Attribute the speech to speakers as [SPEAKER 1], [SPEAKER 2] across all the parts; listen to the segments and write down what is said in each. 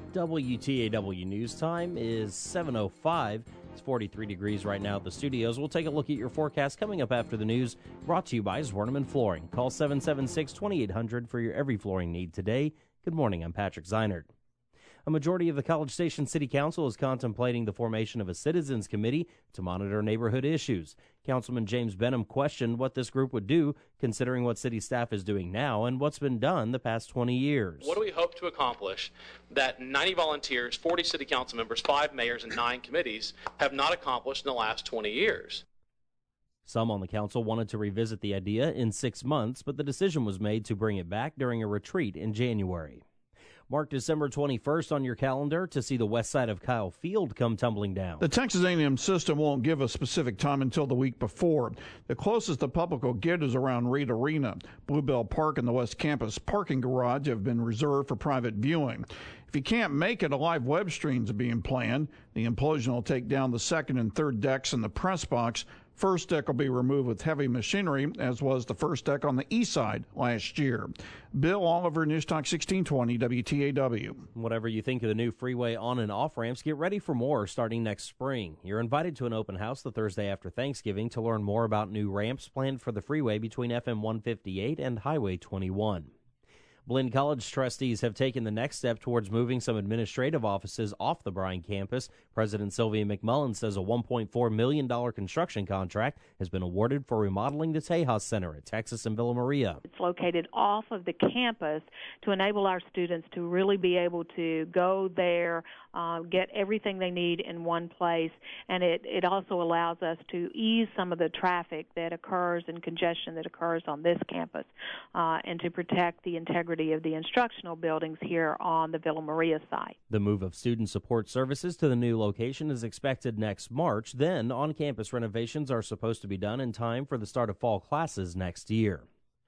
[SPEAKER 1] WTAW News Time is 7:05. It's 43 degrees right now at the studios. We'll take a look at your forecast coming up after the news, brought to you by Zwerneman Flooring. Call 776-2800 for your every flooring need today. Good morning, I'm Patrick Zeinert. A majority of the College Station City Council is contemplating the formation of a citizens committee to monitor neighborhood issues. Councilman James Benham questioned what this group would do, considering what city staff is doing now and what's been done the past 20 years.
[SPEAKER 2] What do we hope to accomplish that 90 volunteers, 40 city council members, 5 mayors, and 9 committees have not accomplished in the last 20 years?
[SPEAKER 1] Some on the council wanted to revisit the idea in 6 months, but the decision was made to bring it back during a retreat in January. Mark December 21st on your calendar to see the west side of Kyle Field come tumbling down.
[SPEAKER 3] The Texas A&M system won't give a specific time until the week before. The closest the public will get is around Reed Arena. Bluebell Park and the West Campus parking garage have been reserved for private viewing. If you can't make it, a live web stream is being planned. The implosion will take down the second and third decks in the press box. First deck will be removed with heavy machinery, as was the first deck on the east side last year. Bill Oliver, News Talk 1620, WTAW.
[SPEAKER 1] Whatever you think of the new freeway on and off ramps, get ready for more starting next spring. You're invited to an open house the Thursday after Thanksgiving to learn more about new ramps planned for the freeway between FM 158 and Highway 21. Blinn College trustees have taken the next step towards moving some administrative offices off the Bryan campus. President Sylvia McMullen says a $1.4 million construction contract has been awarded for remodeling the Tejas Center at Texas and Villa Maria.
[SPEAKER 4] It's located off of the campus to enable our students to really be able to go there, get everything they need in one place, and it also allows us to ease some of the traffic that occurs and congestion that occurs on this campus, and to protect the integrity of the instructional buildings here on the Villa Maria site.
[SPEAKER 1] The move of student support services to the new location is expected next March. Then, on-campus renovations are supposed to be done in time for the start of fall classes next year.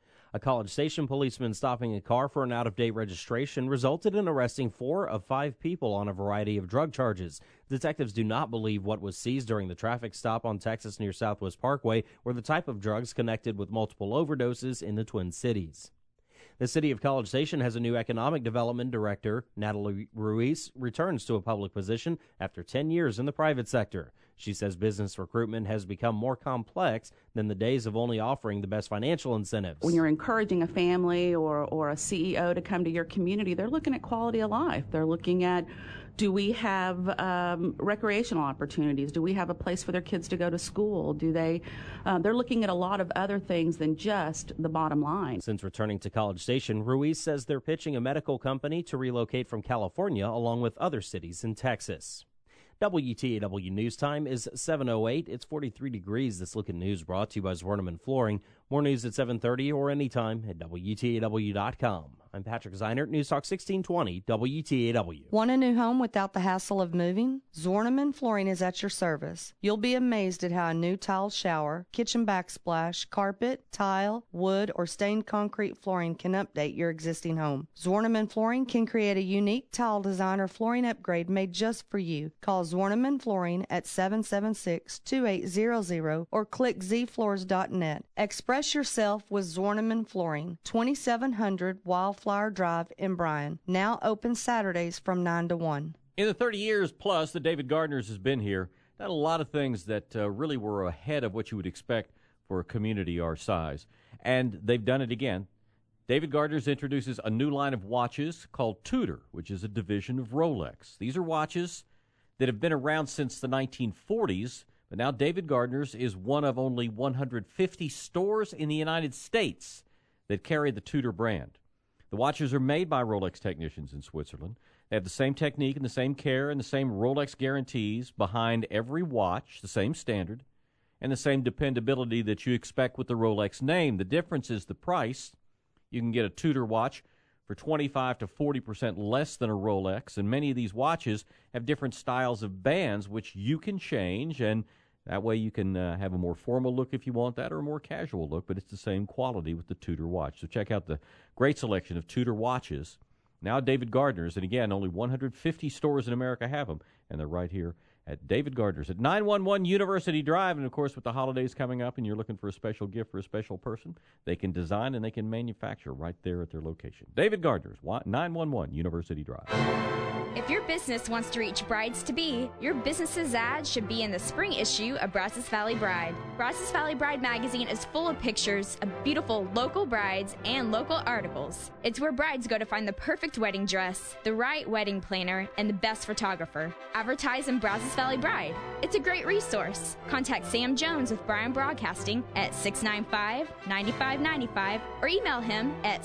[SPEAKER 1] A College Station policeman stopping a car for an out-of-date registration resulted in arresting 4 of 5 people on a variety of drug charges. Detectives do not believe what was seized during the traffic stop on Texas near Southwest Parkway were the type of drugs connected with multiple overdoses in the Twin Cities. The city of College Station has a new economic development director. Natalie Ruiz returns to a public position after 10 years in the private sector. She says business recruitment has become more complex than the days of only offering the best financial incentives.
[SPEAKER 5] When you're encouraging a family or a CEO to come to your community, they're looking at quality of life. They're looking at, do we have recreational opportunities? Do we have a place for their kids to go to school? They're looking at a lot of other things than just the bottom line.
[SPEAKER 1] Since returning to College Station, Ruiz says they're pitching a medical company to relocate from California along with other cities in Texas. WTAW News Time is 7:08. It's 43 degrees. This Look at News brought to you by Zwerneman Flooring. More news at 7:30 or anytime at WTAW.com. I'm Patrick Zeinert, News Talk 1620, WTAW.
[SPEAKER 6] Want a new home without the hassle of moving? Zwerneman Flooring is at your service. You'll be amazed at how a new tile shower, kitchen backsplash, carpet, tile, wood, or stained concrete flooring can update your existing home. Zwerneman Flooring can create a unique tile design or flooring upgrade made just for you. Call Zwerneman Flooring at 776-2800 or click zfloors.net. Express yourself with Zwerneman Flooring, 2700 Wildflower Drive in Bryan. Now open Saturdays from 9 to 1.
[SPEAKER 7] In the 30 years plus that David Gardner's has been here, done a lot of things that really were ahead of what you would expect for a community our size. And they've done it again. David Gardner's introduces a new line of watches called Tudor, which is a division of Rolex. These are watches that have been around since the 1940s, but now David Gardner's is one of only 150 stores in the United States that carry the Tudor brand. The watches are made by Rolex technicians in Switzerland. They have the same technique and the same care and the same Rolex guarantees behind every watch, the same standard, and the same dependability that you expect with the Rolex name. The difference is the price. You can get a Tudor watch for 25 to 40% less than a Rolex, and many of these watches have different styles of bands which you can change, and that way you can have a more formal look if you want that, or a more casual look, but it's the same quality with the Tudor watch. So check out the great selection of Tudor watches. Now David Gardner's, and again, only 150 stores in America have them, and they're right here at David Gardner's at 911 University Drive. And, of course, with the holidays coming up and you're looking for a special gift for a special person, they can design and they can manufacture right there at their location. David Gardner's, 911 University Drive.
[SPEAKER 8] If your business wants to reach brides-to-be, your business's ad should be in the spring issue of Brazos Valley Bride. Brazos Valley Bride magazine is full of pictures of beautiful local brides and local articles. It's where brides go to find the perfect wedding dress, the right wedding planner, and the best photographer. Advertise in Brazos Valley Bride. It's a great resource. Contact Sam Jones with Bryan Broadcasting at 695-9595 or email him at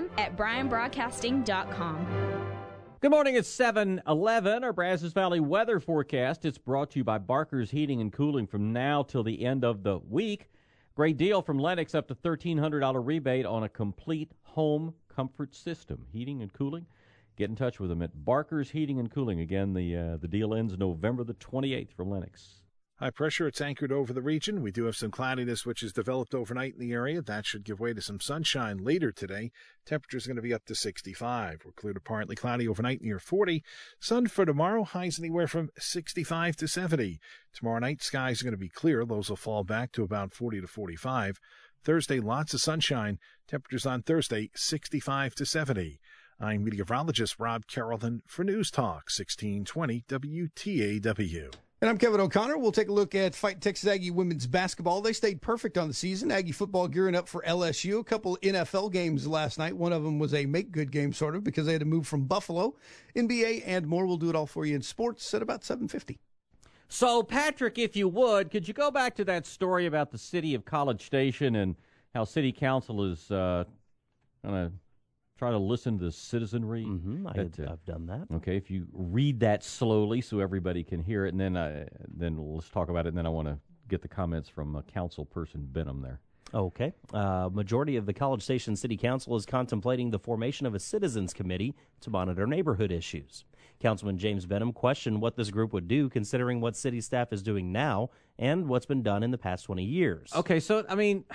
[SPEAKER 8] sam@bryanbroadcasting.com.
[SPEAKER 7] Good morning, it's 7:11. Our Brazos Valley weather forecast. It's brought to you by Barker's Heating and Cooling from now till the end of the week. Great deal from Lennox, up to $1,300 rebate on a complete home comfort system. Heating and cooling. Get in touch with them at Barker's Heating and Cooling. Again, the deal ends November the 28th for Lennox.
[SPEAKER 9] High pressure, it's anchored over the region. We do have some cloudiness which has developed overnight in the area. That should give way to some sunshine later today. Temperature's going to be up to 65. We're clear to partly cloudy overnight near 40. Sun for tomorrow, highs anywhere from 65 to 70. Tomorrow night, skies are going to be clear. Lows will fall back to about 40 to 45. Thursday, lots of sunshine. Temperatures on Thursday, 65 to 70. I'm meteorologist Rob Carrollton for News Talk 1620 WTAW.
[SPEAKER 10] And I'm Kevin O'Connor. We'll take a look at Fight Texas Aggie women's basketball. They stayed perfect on the season. Aggie football gearing up for LSU. A couple NFL games last night. One of them was a make-good game, sort of, because they had to move from Buffalo. NBA and more. We'll do it all for you in sports at about 7:50.
[SPEAKER 7] So, Patrick, if you would, could you go back to that story about the city of College Station and how city council is going to try to listen to the citizenry?
[SPEAKER 1] Mm-hmm. I've done that.
[SPEAKER 7] Okay, if you read that slowly so everybody can hear it, and then let's talk about it, and then I want to get the comments from Councilperson Benham there.
[SPEAKER 1] Okay. Majority of the College Station City Council is contemplating the formation of a citizens committee to monitor neighborhood issues. Councilman James Benham questioned what this group would do, considering what city staff is doing now and what's been done in the past 20 years.
[SPEAKER 7] Okay, so, I mean,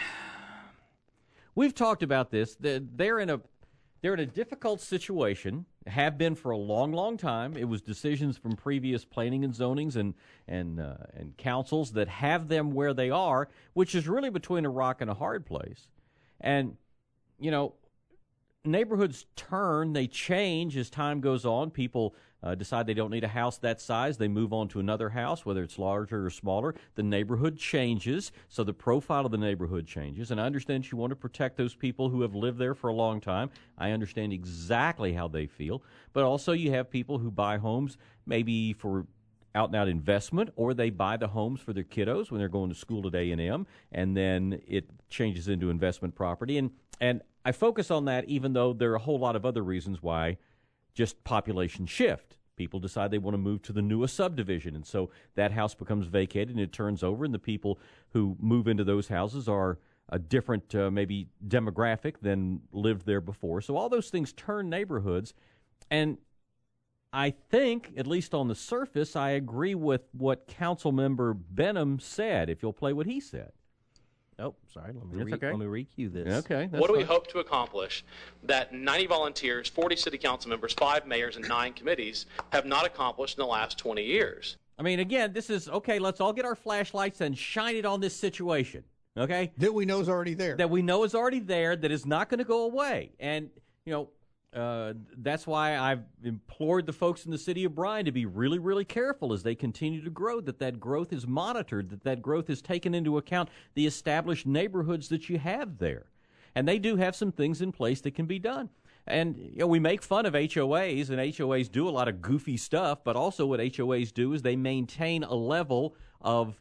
[SPEAKER 7] we've talked about this. They're in a difficult situation, have been for a long, long time. It was decisions from previous planning and zonings and councils that have them where they are, which is really between a rock and a hard place. And, you know, neighborhoods turn, they change as time goes on. People decide they don't need a house that size. They move on to another house, whether it's larger or smaller. The neighborhood changes, so the profile of the neighborhood changes. And I understand you want to protect those people who have lived there for a long time. I understand exactly how they feel. But also you have people who buy homes maybe for out-and-out investment, or they buy the homes for their kiddos when they're going to school at A&M, and then it changes into investment property. And I focus on that even though there are a whole lot of other reasons why just population shift. People decide they want to move to the newest subdivision, and so that house becomes vacated and it turns over, and the people who move into those houses are a different maybe demographic than lived there before. So all those things turn neighborhoods, and I think, at least on the surface, I agree with what Councilmember Benham said, if you'll play what he said.
[SPEAKER 1] Oh, sorry. Let me recue this.
[SPEAKER 7] Okay.
[SPEAKER 2] What do we hope to accomplish that 90 volunteers, 40 city council members, 5 mayors, and 9 committees have not accomplished in the last 20 years?
[SPEAKER 7] I mean, again, this is, okay, let's all get our flashlights and shine it on this situation, okay?
[SPEAKER 10] That we know is already there.
[SPEAKER 7] That we know is already there, that is not going to go away. And, you know, that's why I've implored the folks in the city of Bryan to be really, really careful as they continue to grow, that growth is monitored, that growth is taken into account, the established neighborhoods that you have there. And they do have some things in place that can be done. And, you know, we make fun of HOAs, and HOAs do a lot of goofy stuff, but also what HOAs do is they maintain a level of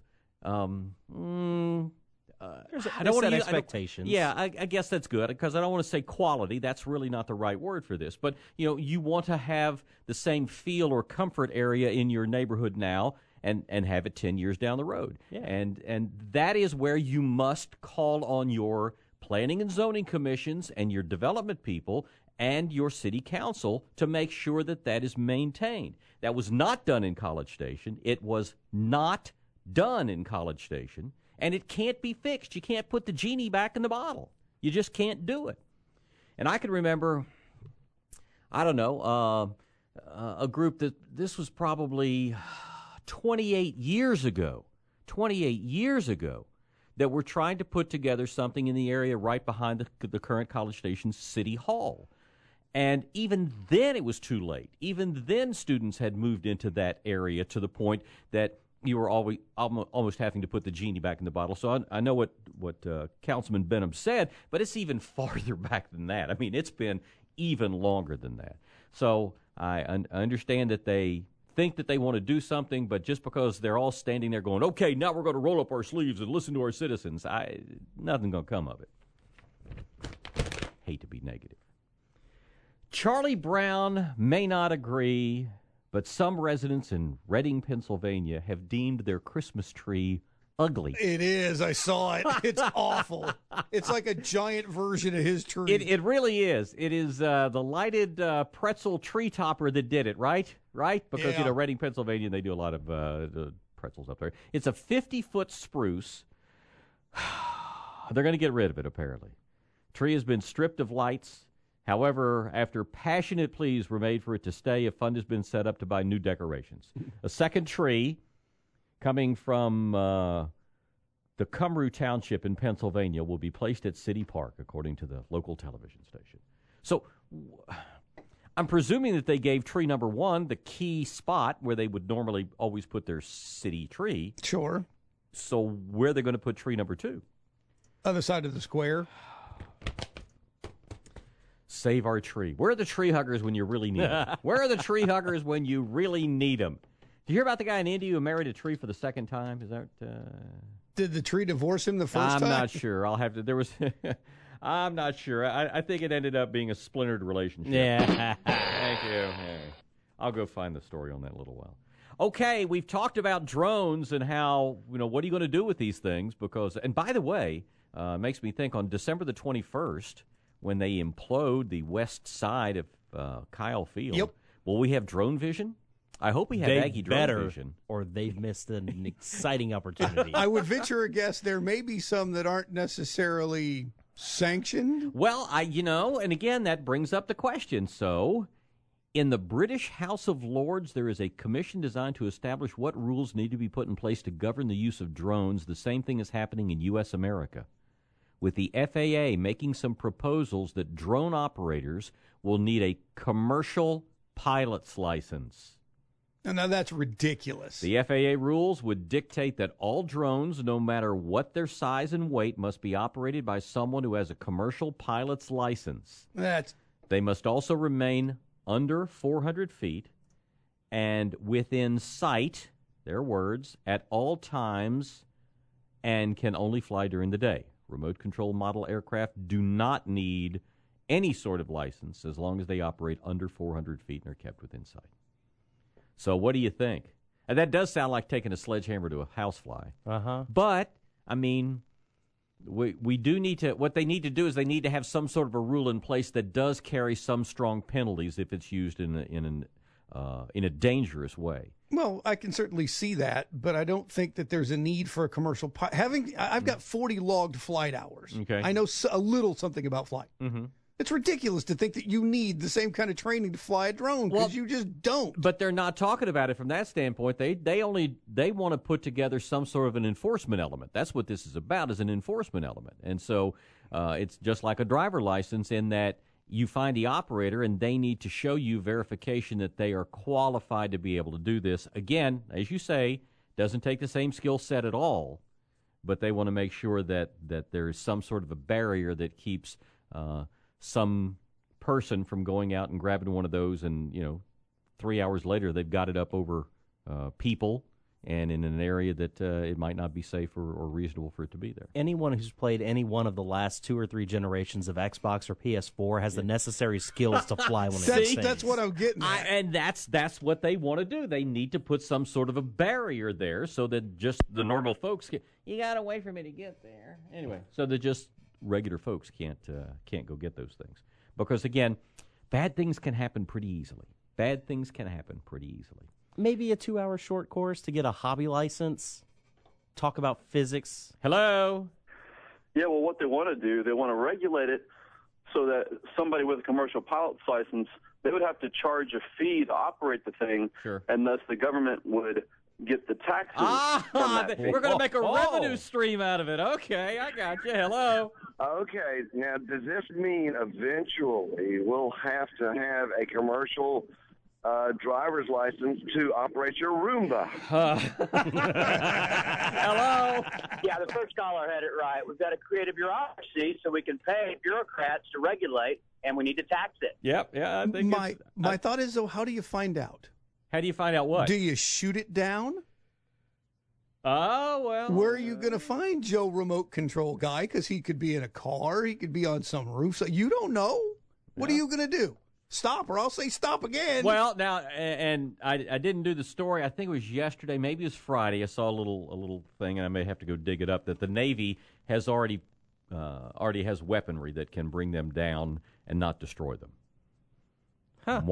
[SPEAKER 1] I don't want to expectations.
[SPEAKER 7] I guess that's good, because I don't want to say quality. That's really not the right word for this. But, you know, you want to have the same feel or comfort area in your neighborhood now and have it 10 years down the road.
[SPEAKER 1] Yeah.
[SPEAKER 7] And that is where you must call on your planning and zoning commissions and your development people and your city council to make sure that that is maintained. That was not done in College Station. It was not done in College Station. And it can't be fixed. You can't put the genie back in the bottle. You just can't do it. And I can remember, I don't know, a group that this was probably 28 years ago, that were trying to put together something in the area right behind the current College Station City Hall. And even then it was too late. Even then students had moved into that area to the point that you were always almost having to put the genie back in the bottle. So I know what Councilman Benham said, but it's even farther back than that. I mean, it's been even longer than that. So I understand that they think that they want to do something, but just because they're all standing there going, okay, now we're going to roll up our sleeves and listen to our citizens, nothing's going to come of it. Hate to be negative. Charlie Brown may not agree, but some residents in Reading, Pennsylvania have deemed their Christmas tree ugly.
[SPEAKER 10] It is. I saw it. It's awful. It's like a giant version of his tree.
[SPEAKER 7] It really is. It is the lighted pretzel tree topper that did it, right? Right? Because, Reading, Pennsylvania, they do a lot of pretzels up there. It's a 50-foot spruce. They're going to get rid of it, apparently. Tree has been stripped of lights. However, after passionate pleas were made for it to stay, a fund has been set up to buy new decorations. A second tree coming from the Cumru Township in Pennsylvania will be placed at City Park, according to the local television station. So I'm presuming that they gave tree number 1 the key spot where they would normally always put their city tree.
[SPEAKER 10] Sure.
[SPEAKER 7] So where are they going to put tree number 2?
[SPEAKER 10] Other side of the square.
[SPEAKER 7] Save our tree. Where are the tree huggers when you really need them? Where are the tree huggers when you really need them? Did you hear about the guy in India who married a tree for the second time? Is that?
[SPEAKER 10] Did the tree divorce him the first time?
[SPEAKER 7] I'm not sure. I'll have to. There was. I'm not sure. I think it ended up being a splintered relationship.
[SPEAKER 1] Yeah.
[SPEAKER 7] Thank you. Hey. I'll go find the story on that in a little while. Okay, we've talked about drones and how, what are you going to do with these things? Because, and by the way, it makes me think on December the 21st, when they implode the west side of Kyle Field, will we have drone vision? I hope we have Aggie drone vision.
[SPEAKER 1] Or they've missed an exciting opportunity.
[SPEAKER 10] I would venture a guess there may be some that aren't necessarily sanctioned.
[SPEAKER 7] Well, and again, that brings up the question. So, in the British House of Lords, there is a commission designed to establish what rules need to be put in place to govern the use of drones. The same thing is happening in U.S. America, with the FAA making some proposals that drone operators will need a commercial pilot's license.
[SPEAKER 10] Now that's ridiculous.
[SPEAKER 7] The FAA rules would dictate that all drones, no matter what their size and weight, must be operated by someone who has a commercial pilot's license. They must also remain under 400 feet and within sight, their words, at all times, and can only fly during the day. Remote control model aircraft do not need any sort of license as long as they operate under 400 feet and are kept within sight. So what do you think? And that does sound like taking a sledgehammer to a housefly.
[SPEAKER 1] Uh-huh.
[SPEAKER 7] But, I mean, we do need to, what they need to do is they need to have some sort of a rule in place that does carry some strong penalties if it's used in a dangerous way.
[SPEAKER 10] Well, I can certainly see that, but I don't think that there's a need for a commercial pilot. I've got 40 logged flight hours.
[SPEAKER 7] Okay.
[SPEAKER 10] I know a little something about flight.
[SPEAKER 7] Mm-hmm.
[SPEAKER 10] It's ridiculous to think that you need the same kind of training to fly a drone because you just don't.
[SPEAKER 7] But they're not talking about it from that standpoint. They want to put together some sort of an enforcement element. That's what this is about, is an enforcement element. And so it's just like a driver license in that you find the operator and they need to show you verification that they are qualified to be able to do this. Again, as you say, doesn't take the same skill set at all, but they want to make sure that there is some sort of a barrier that keeps some person from going out and grabbing one of those and, 3 hours later they've got it up over people and in an area that it might not be safe or reasonable for it to be there.
[SPEAKER 1] Anyone who's played any one of the last 2 or 3 generations of Xbox or PS4 has the necessary skills to fly one of these things.
[SPEAKER 10] That's what I'm getting at.
[SPEAKER 7] And that's what they want to do. They need to put some sort of a barrier there so that just the normal folks you got to wait for me to get there. Anyway, so that just regular folks can't go get those things. Because, again, bad things can happen pretty easily.
[SPEAKER 1] Maybe a 2-hour short course to get a hobby license, talk about physics.
[SPEAKER 7] Hello?
[SPEAKER 11] Yeah, well, what they want to do, they want to regulate it so that somebody with a commercial pilot's license they would have to charge a fee to operate the thing, and thus the government would get the taxes from that fee.
[SPEAKER 7] We're going to make a revenue stream out of it. Okay, I got you. Hello.
[SPEAKER 12] Okay, now does this mean eventually we'll have to have a commercial driver's license to operate your Roomba?
[SPEAKER 7] Hello.
[SPEAKER 13] Yeah, the first caller had it right. We've got to create a bureaucracy so we can pay bureaucrats to regulate, and we need to tax it.
[SPEAKER 7] Yep. Yeah, I think
[SPEAKER 10] my thought is, though, how do you find out?
[SPEAKER 7] How do you find out what?
[SPEAKER 10] Do you shoot it down?
[SPEAKER 7] Oh, well.
[SPEAKER 10] Where are you going to find Joe Remote Control Guy? Because he could be in a car. He could be on some roof. So you don't know. What are you going to do? Stop, or I'll say stop again.
[SPEAKER 7] Well, now, and I didn't do the story. I think it was yesterday, maybe it was Friday. I saw a little thing, and I may have to go dig it up, that the Navy has already has weaponry that can bring them down and not destroy them. Huh.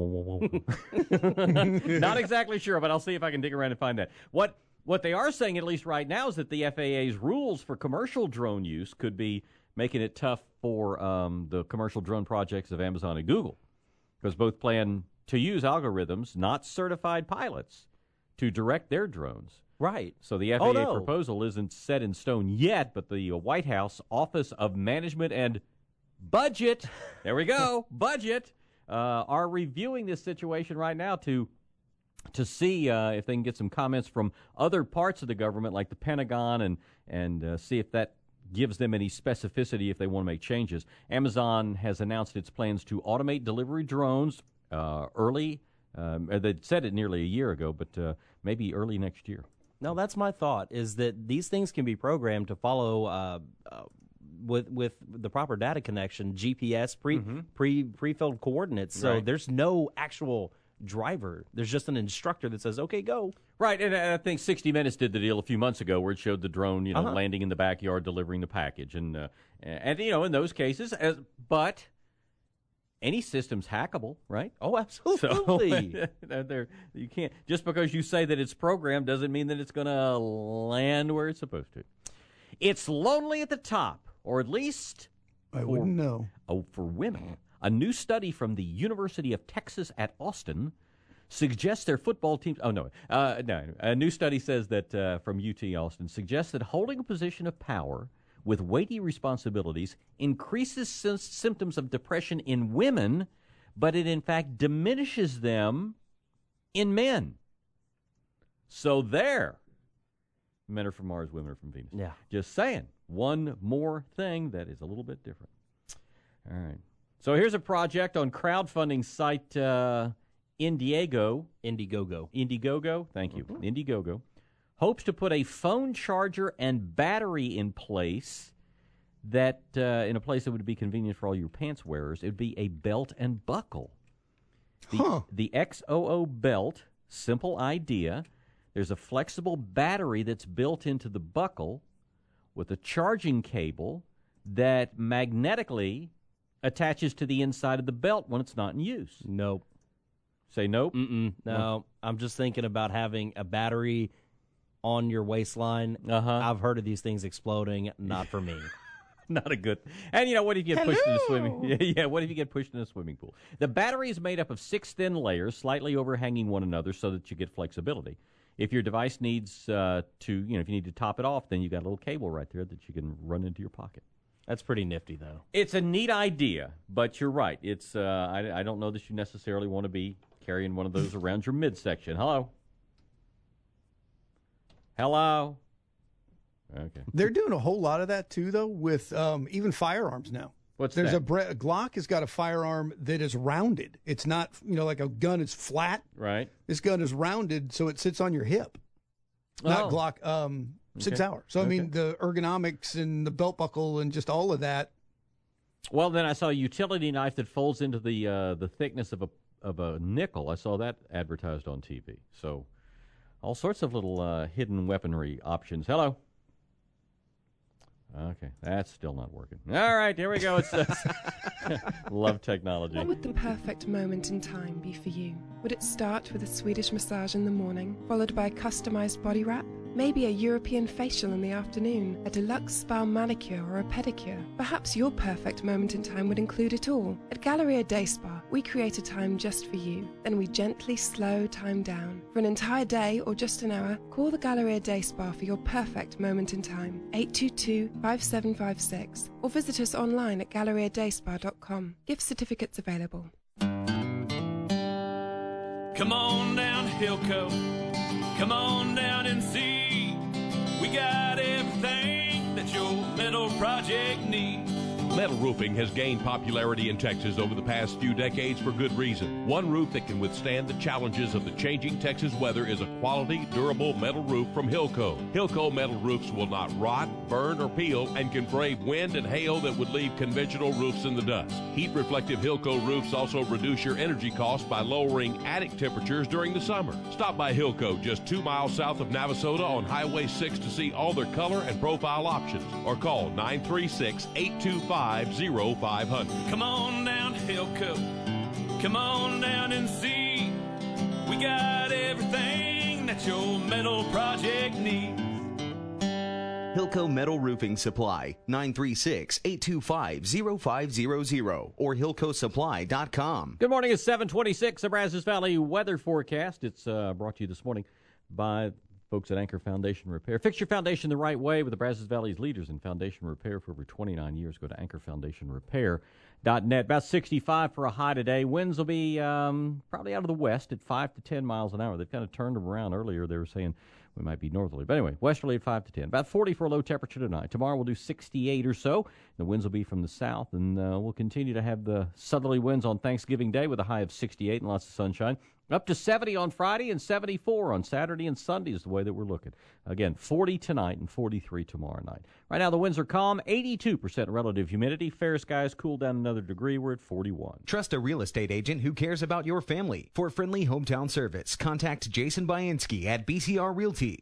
[SPEAKER 7] Not exactly sure, but I'll see if I can dig around and find that. What they are saying, at least right now, is that the FAA's rules for commercial drone use could be making it tough for the commercial drone projects of Amazon and Google, because both plan to use algorithms, not certified pilots, to direct their drones.
[SPEAKER 1] Right.
[SPEAKER 7] So the FAA proposal isn't set in stone yet, but the White House Office of Management and Budget, there we go, budget, are reviewing this situation right now to see if they can get some comments from other parts of the government, like the Pentagon, and see if that gives them any specificity if they want to make changes. Amazon has announced its plans to automate delivery drones early. They said it nearly a year ago, but maybe early next year.
[SPEAKER 1] No, that's my thought, is that these things can be programmed to follow with the proper data connection, GPS, pre-filled coordinates. So there's no actual driver. There's just an instructor that says, okay, go.
[SPEAKER 7] Right, and I think 60 Minutes did the deal a few months ago where it showed the drone, landing in the backyard, delivering the package. And in those cases, but any system's hackable, right?
[SPEAKER 1] Oh, absolutely.
[SPEAKER 7] So, you can't, just because you say that it's programmed doesn't mean that it's going to land where it's supposed to. It's lonely at the top, or at least
[SPEAKER 10] I wouldn't know.
[SPEAKER 7] Oh, for women. A new study from the University of Texas at Austin suggests their football teams. Oh, no. A new study says that from UT Austin suggests that holding a position of power with weighty responsibilities increases symptoms of depression in women, but it in fact diminishes them in men. So there. Men are from Mars, women are from Venus.
[SPEAKER 1] Yeah.
[SPEAKER 7] Just saying. One more thing that is a little bit different. All right. So here's a project on crowdfunding site Indiegogo. Thank you. Indiegogo hopes to put a phone charger and battery in place that in a place that would be convenient for all your pants wearers. It would be a belt and buckle. The XOO belt, simple idea. There's a flexible battery that's built into the buckle with a charging cable that magnetically attaches to the inside of the belt when it's not in use.
[SPEAKER 1] Nope.
[SPEAKER 7] Say nope?
[SPEAKER 1] No, I'm just thinking about having a battery on your waistline. I've heard of these things exploding. Not for me.
[SPEAKER 7] Not a good. And what if you get pushed in a swimming? Yeah, what if you get pushed in a swimming pool? The battery is made up of 6 thin layers, slightly overhanging one another, so that you get flexibility. If your device needs if you need to top it off, then you got a little cable right there that you can run into your pocket.
[SPEAKER 1] That's pretty nifty, though.
[SPEAKER 7] It's a neat idea, but you're right. It's I don't know that you necessarily want to be carrying one of those around your midsection. Hello? Okay.
[SPEAKER 10] They're doing a whole lot of that, too, though, with even firearms now.
[SPEAKER 7] What's
[SPEAKER 10] that?
[SPEAKER 7] Glock
[SPEAKER 10] has got a firearm that is rounded. It's not, like a gun is flat.
[SPEAKER 7] Right.
[SPEAKER 10] This gun is rounded, so it sits on your hip. Not Glock, 6 Hour. So, I mean, the ergonomics and the belt buckle and just all of that.
[SPEAKER 7] Well, then I saw a utility knife that folds into the thickness of a nickel. I saw that advertised on TV. So, all sorts of little hidden weaponry options. Hello. Okay, that's still not working. All right, here we go. It's love technology.
[SPEAKER 14] What would the perfect moment in time be for you? Would it start with a Swedish massage in the morning, followed by a customized body wrap? Maybe a European facial in the afternoon, a deluxe spa manicure or a pedicure. Perhaps your perfect moment in time would include it all. At Galleria Day Spa, We create a time just for you. Then we gently slow time down. For an entire day or just an hour, call the Galleria Day Spa for your perfect moment in time. 822-5756. Or visit us online at galleriadayspa.com. Gift certificates available.
[SPEAKER 15] Come on down to Hilco. Come on down and see. We got everything that your metal project needs.
[SPEAKER 16] Metal roofing has gained popularity in Texas over the past few decades for good reason. One roof that can withstand the challenges of the changing Texas weather is a quality, durable metal roof from Hilco. Hilco metal roofs will not rot, burn, or peel and can brave wind and hail that would leave conventional roofs in the dust. Heat-reflective Hilco roofs also reduce your energy costs by lowering attic temperatures during the summer. Stop by Hilco just 2 miles south of Navasota on Highway 6 to see all their color and profile options, or call 936-825-0500.
[SPEAKER 15] Come on down to Hilco. Come on down and see. We got everything that your metal project needs.
[SPEAKER 17] Hilco Metal Roofing Supply, 936-825-0500 or HilcoSupply.com.
[SPEAKER 7] Good morning. It's 7:26. The Brazos Valley weather forecast. It's brought to you this morning by folks at Anchor Foundation Repair. Fix your foundation the right way with the Brazos Valley's leaders in foundation repair for over 29 years. Go to anchorfoundationrepair.net. About 65 for a high today. Winds will be probably out of the west at 5 to 10 miles an hour. They've kind of turned them around earlier. They were saying we might be northerly. But anyway, westerly at 5 to 10. About 40 for a low temperature tonight. Tomorrow we'll do 68 or so. The winds will be from the south, and we'll continue to have the southerly winds on Thanksgiving Day with a high of 68 and lots of sunshine. Up to 70 on Friday and 74 on Saturday and Sunday is the way that we're looking. Again, 40 tonight and 43 tomorrow night. Right now the winds are calm, 82% relative humidity. Fair skies cool down another degree. We're at 41.
[SPEAKER 17] Trust a real estate agent who cares about your family. For friendly hometown service, contact Jason Bainski at BCR Realty,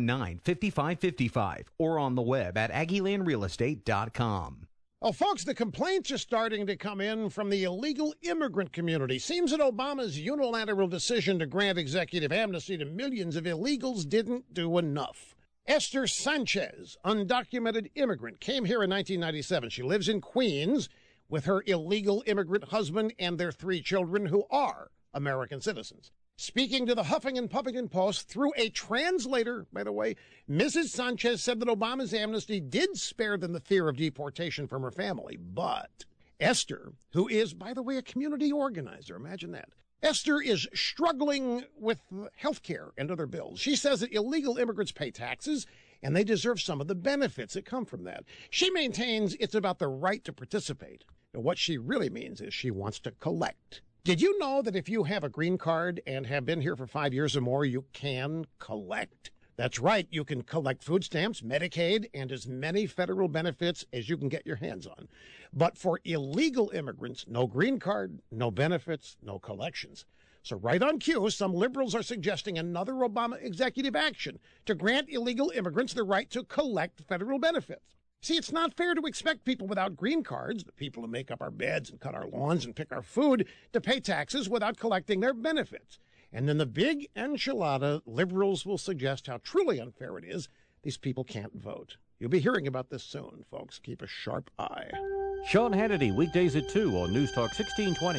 [SPEAKER 17] 219-5555, or on the web at AggieLandRealEstate.com.
[SPEAKER 18] Oh, folks, the complaints are starting to come in from the illegal immigrant community. Seems that Obama's unilateral decision to grant executive amnesty to millions of illegals didn't do enough. Esther Sanchez, undocumented immigrant, came here in 1997. She lives in Queens with her illegal immigrant husband and their 3 children who are American citizens. Speaking to the Huffington Post through a translator, by the way, Mrs. Sanchez said that Obama's amnesty did spare them the fear of deportation from her family. But Esther, who is, by the way, a community organizer, imagine that. Esther is struggling with health care and other bills. She says that illegal immigrants pay taxes, and they deserve some of the benefits that come from that. She maintains it's about the right to participate. Now, what she really means is she wants to collect. Did you know that if you have a green card and have been here for 5 years or more, you can collect? That's right. You can collect food stamps, Medicaid, and as many federal benefits as you can get your hands on. But for illegal immigrants, no green card, no benefits, no collections. So right on cue, some liberals are suggesting another Obama executive action to grant illegal immigrants the right to collect federal benefits. See, it's not fair to expect people without green cards, the people who make up our beds and cut our lawns and pick our food, to pay taxes without collecting their benefits. And then the big enchilada, liberals will suggest how truly unfair it is. These people can't vote. You'll be hearing about this soon, folks. Keep a sharp eye.
[SPEAKER 7] Sean Hannity, weekdays at 2 on News Talk 1620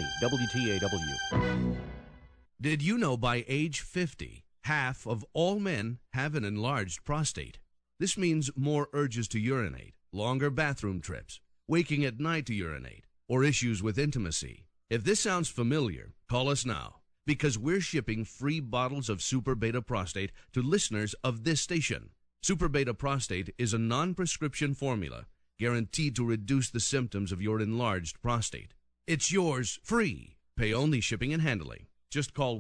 [SPEAKER 7] WTAW.
[SPEAKER 19] Did you know by age 50, half of all men have an enlarged prostate? This means more urges to urinate, longer bathroom trips, waking at night to urinate, or issues with intimacy. If this sounds familiar, call us now, because we're shipping free bottles of Super Beta Prostate to listeners of this station. Super Beta Prostate is a non-prescription formula guaranteed to reduce the symptoms of your enlarged prostate. It's yours free. Pay only shipping and handling. Just call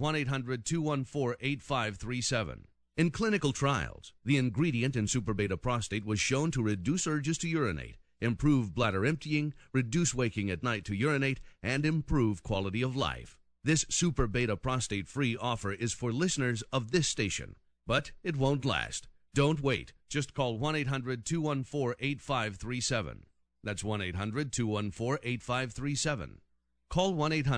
[SPEAKER 19] 1-800-214-8537. In clinical trials, the ingredient in Super Beta Prostate was shown to reduce urges to urinate, improve bladder emptying, reduce waking at night to urinate, and improve quality of life. This Super Beta Prostate free offer is for listeners of this station, but it won't last. Don't wait. Just call 1-800-214-8537. That's 1-800-214-8537. Call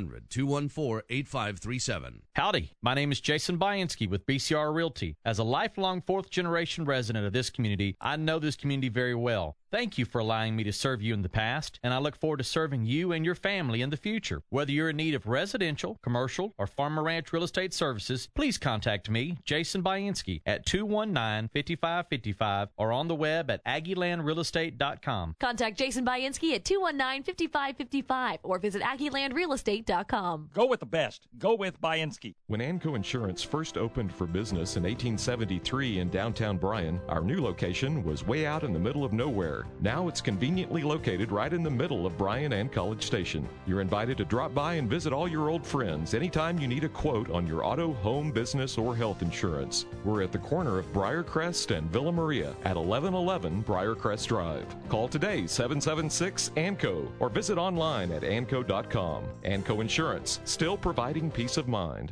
[SPEAKER 19] 1-800-214-8537.
[SPEAKER 20] Howdy, my name is Jason Bainski with BCR Realty. As a lifelong fourth-generation resident of this community, I know this community very well. Thank you for allowing me to serve you in the past, and I look forward to serving you and your family in the future. Whether you're in need of residential, commercial, or farm and ranch real estate services, please contact me, Jason Bainski, at 219-5555 or on the web at AggieLandRealEstate.com.
[SPEAKER 21] Contact Jason Bainski at 219-5555 or visit AggieLandRealEstate.com.
[SPEAKER 22] Go with the best. Go with Bainski.
[SPEAKER 23] When Anco Insurance first opened for business in 1873 in downtown Bryan, our new location was way out in the middle of nowhere. Now it's conveniently located right in the middle of Bryan and College Station. You're invited to drop by and visit all your old friends anytime you need a quote on your auto, home, business, or health insurance. We're at the corner of Briarcrest and Villa Maria at 1111 Briarcrest Drive. Call today, 776-ANCO, or visit online at anco.com. Anco Insurance, still providing peace of mind.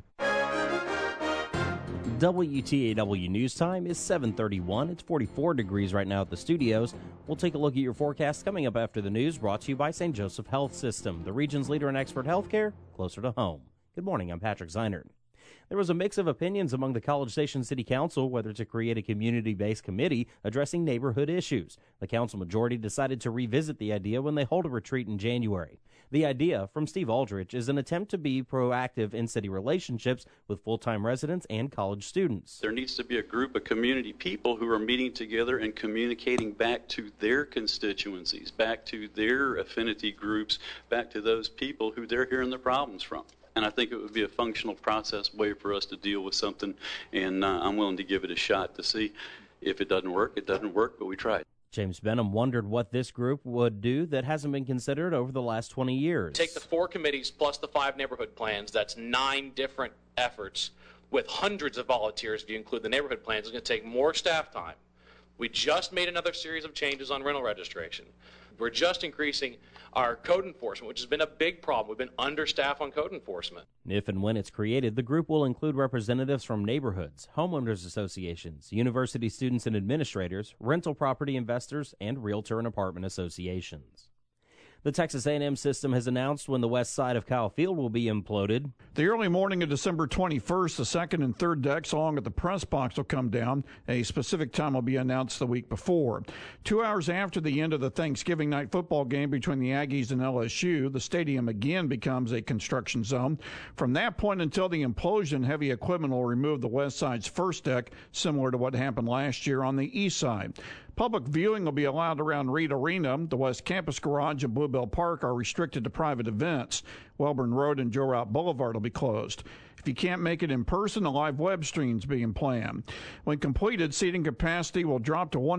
[SPEAKER 1] WTAW News Time is 7:31. It's 44 degrees right now at the studios. We'll take a look at your forecast coming up after the news, brought to you by St. Joseph Health System, the region's leader in expert healthcare, closer to home. Good morning, I'm Patrick Zeinert. There was a mix of opinions among the College Station City Council whether to create a community-based committee addressing neighborhood issues. The council majority decided to revisit the idea when they hold a retreat in January. The idea, from Steve Aldrich, is an attempt to be proactive in city relationships with full-time residents and college students.
[SPEAKER 24] There needs to be a group of community people who are meeting together and communicating back to their constituencies, back to their affinity groups, back to those people who they're hearing the problems from. And I think it would be a functional process way for us to deal with something, and I'm willing to give it a shot to see. If it doesn't work, it doesn't work, but we tried.
[SPEAKER 1] James Benham wondered what this group would do that hasn't been considered over the last 20 years.
[SPEAKER 2] Take the 4 committees plus the 5 neighborhood plans. That's 9 different efforts with hundreds of volunteers. If you include the neighborhood plans, it's going to take more staff time. We just made another series of changes on rental registration. We're just increasing our code enforcement, which has been a big problem. We've been understaffed on code enforcement.
[SPEAKER 1] If and when it's created, the group will include representatives from neighborhoods, homeowners associations, university students and administrators, rental property investors, and realtor and apartment associations. The Texas A&M system has announced when the west side of Kyle Field will be imploded.
[SPEAKER 3] The early morning of December 21st, the second and third decks along with the press box will come down. A specific time will be announced the week before. 2 hours after the end of the Thanksgiving night football game between the Aggies and LSU, the stadium again becomes a construction zone. From that point until the implosion, heavy equipment will remove the west side's first deck, similar to what happened last year on the east side. Public viewing will be allowed around Reed Arena. The West Campus Garage and Bluebell Park are restricted to private events. Welborn Road and Joe Route Boulevard will be closed. If you can't make it in person, a live web stream is being planned. When completed, seating capacity will drop to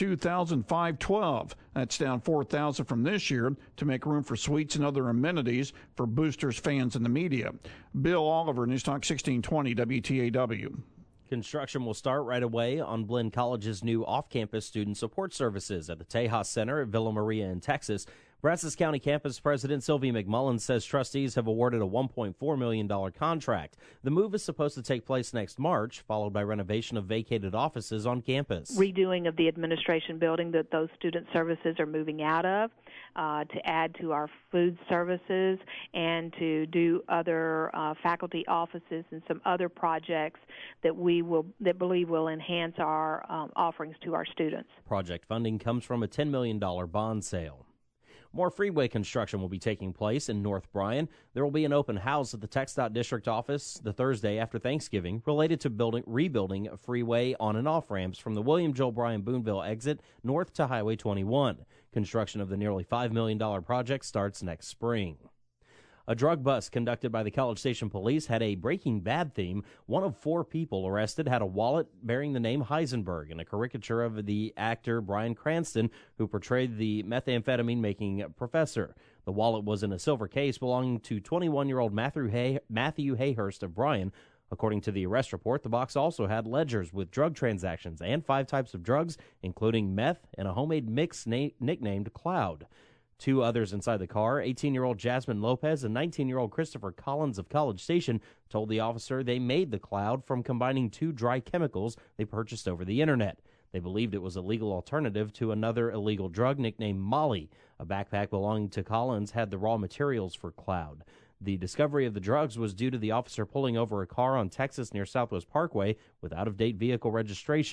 [SPEAKER 3] 102,512. That's down 4,000 from this year to make room for suites and other amenities for boosters, fans, and the media. Bill Oliver, News Talk 1620 WTAW.
[SPEAKER 1] Construction will start right away on Blinn College's new off-campus student support services at the Tejas Center at Villa Maria in Texas. Brazos County Campus President Sylvia McMullen says trustees have awarded a $1.4 million contract. The move is supposed to take place next March, followed by renovation of vacated offices on campus.
[SPEAKER 4] Redoing of the administration building that those student services are moving out of, to add to our food services, and to do other faculty offices and some other projects that believe will enhance our offerings to our students.
[SPEAKER 1] Project funding comes from a $10 million bond sale. More freeway construction will be taking place in North Bryan. There will be an open house at the TxDOT District Office the Thursday after Thanksgiving related to rebuilding a freeway on and off ramps from the William Joel Bryan Boonville exit north to Highway 21. Construction of the nearly $5 million project starts next spring. A drug bust conducted by the College Station Police had a Breaking Bad theme. One of 4 people arrested had a wallet bearing the name Heisenberg and a caricature of the actor Bryan Cranston, who portrayed the methamphetamine-making professor. The wallet was in a silver case belonging to 21-year-old Matthew Hayhurst of Bryan. According to the arrest report, the box also had ledgers with drug transactions and 5 types of drugs, including meth and a homemade mix nicknamed Cloud. 2 others inside the car, 18-year-old Jasmine Lopez and 19-year-old Christopher Collins of College Station, told the officer they made the Cloud from combining 2 dry chemicals they purchased over the internet. They believed it was a legal alternative to another illegal drug nicknamed Molly. A backpack belonging to Collins had the raw materials for Cloud. The discovery of the drugs was due to the officer pulling over a car on Texas near Southwest Parkway with out-of-date vehicle registration.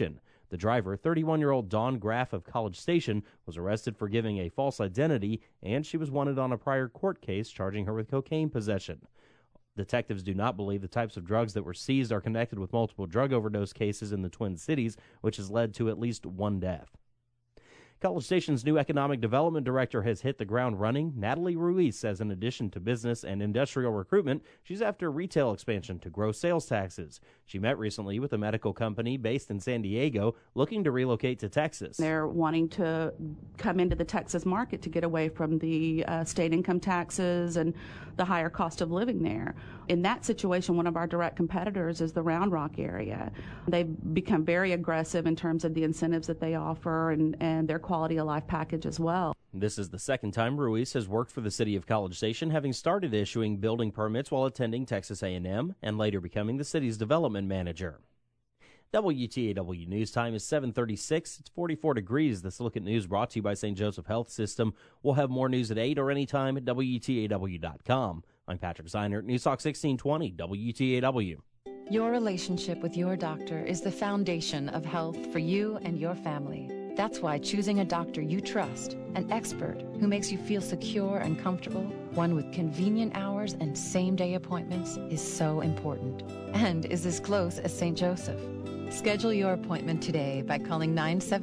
[SPEAKER 1] The driver, 31-year-old Dawn Graff of College Station, was arrested for giving a false identity, and she was wanted on a prior court case charging her with cocaine possession. Detectives do not believe the types of drugs that were seized are connected with multiple drug overdose cases in the Twin Cities, which has led to at least one death. College Station's new economic development director has hit the ground running. Natalie Ruiz says in addition to business and industrial recruitment, she's after retail expansion to grow sales taxes. She met recently with a medical company based in San Diego looking to relocate to Texas.
[SPEAKER 5] They're wanting to come into the Texas market to get away from the state income taxes and the higher cost of living there. In that situation, one of our direct competitors is the Round Rock area. They've become very aggressive in terms of the incentives that they offer and their quality of life package as well.
[SPEAKER 1] This is the second time Ruiz has worked for the city of College Station, having started issuing building permits while attending Texas A&M and later becoming the city's development manager. WTAW News Time is 7:36. It's 44 degrees. This Look at News brought to you by St. Joseph Health System. We'll have more news at 8 or anytime at WTAW.com. I'm Patrick Zeinert, News Talk 1620, WTAW.
[SPEAKER 6] Your relationship with your doctor is the foundation of health for you and your family. That's why choosing a doctor you trust, an expert who makes you feel secure and comfortable, one with convenient hours and same-day appointments, is so important, and is as close as St. Joseph. Schedule your appointment today by calling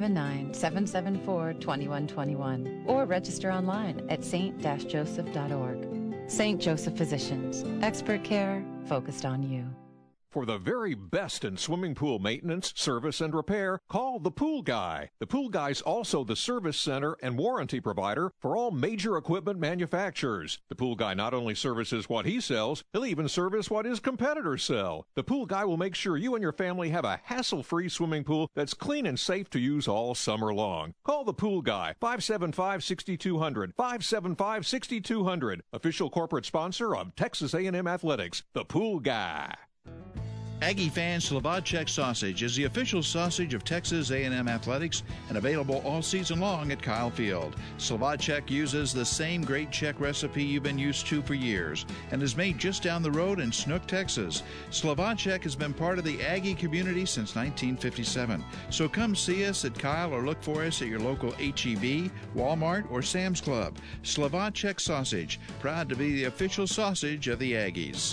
[SPEAKER 6] 979-774-2121 or register online at st-joseph.org. St. Joseph Physicians, expert care focused on you.
[SPEAKER 8] For the very best in swimming pool maintenance, service, and repair, call the Pool Guy. The Pool Guy's also the service center and warranty provider for all major equipment manufacturers. The Pool Guy not only services what he sells, he'll even service what his competitors sell. The Pool Guy will make sure you and your family have a hassle-free swimming pool that's clean and safe to use all summer long. Call the Pool Guy, 575-6200, 575-6200. Official corporate sponsor of Texas A&M Athletics, the Pool Guy.
[SPEAKER 9] Aggie fans, Slovacek sausage is the official sausage of Texas A&M Athletics and available all season long at Kyle Field. Slovacek uses the same great Czech recipe you've been used to for years and is made just down the road in Snook, Texas. Slovacek has been part of the Aggie community since 1957. So come see us at Kyle or look for us at your local H-E-B, Walmart, or Sam's Club. Slovacek sausage, proud to be the official sausage of the Aggies.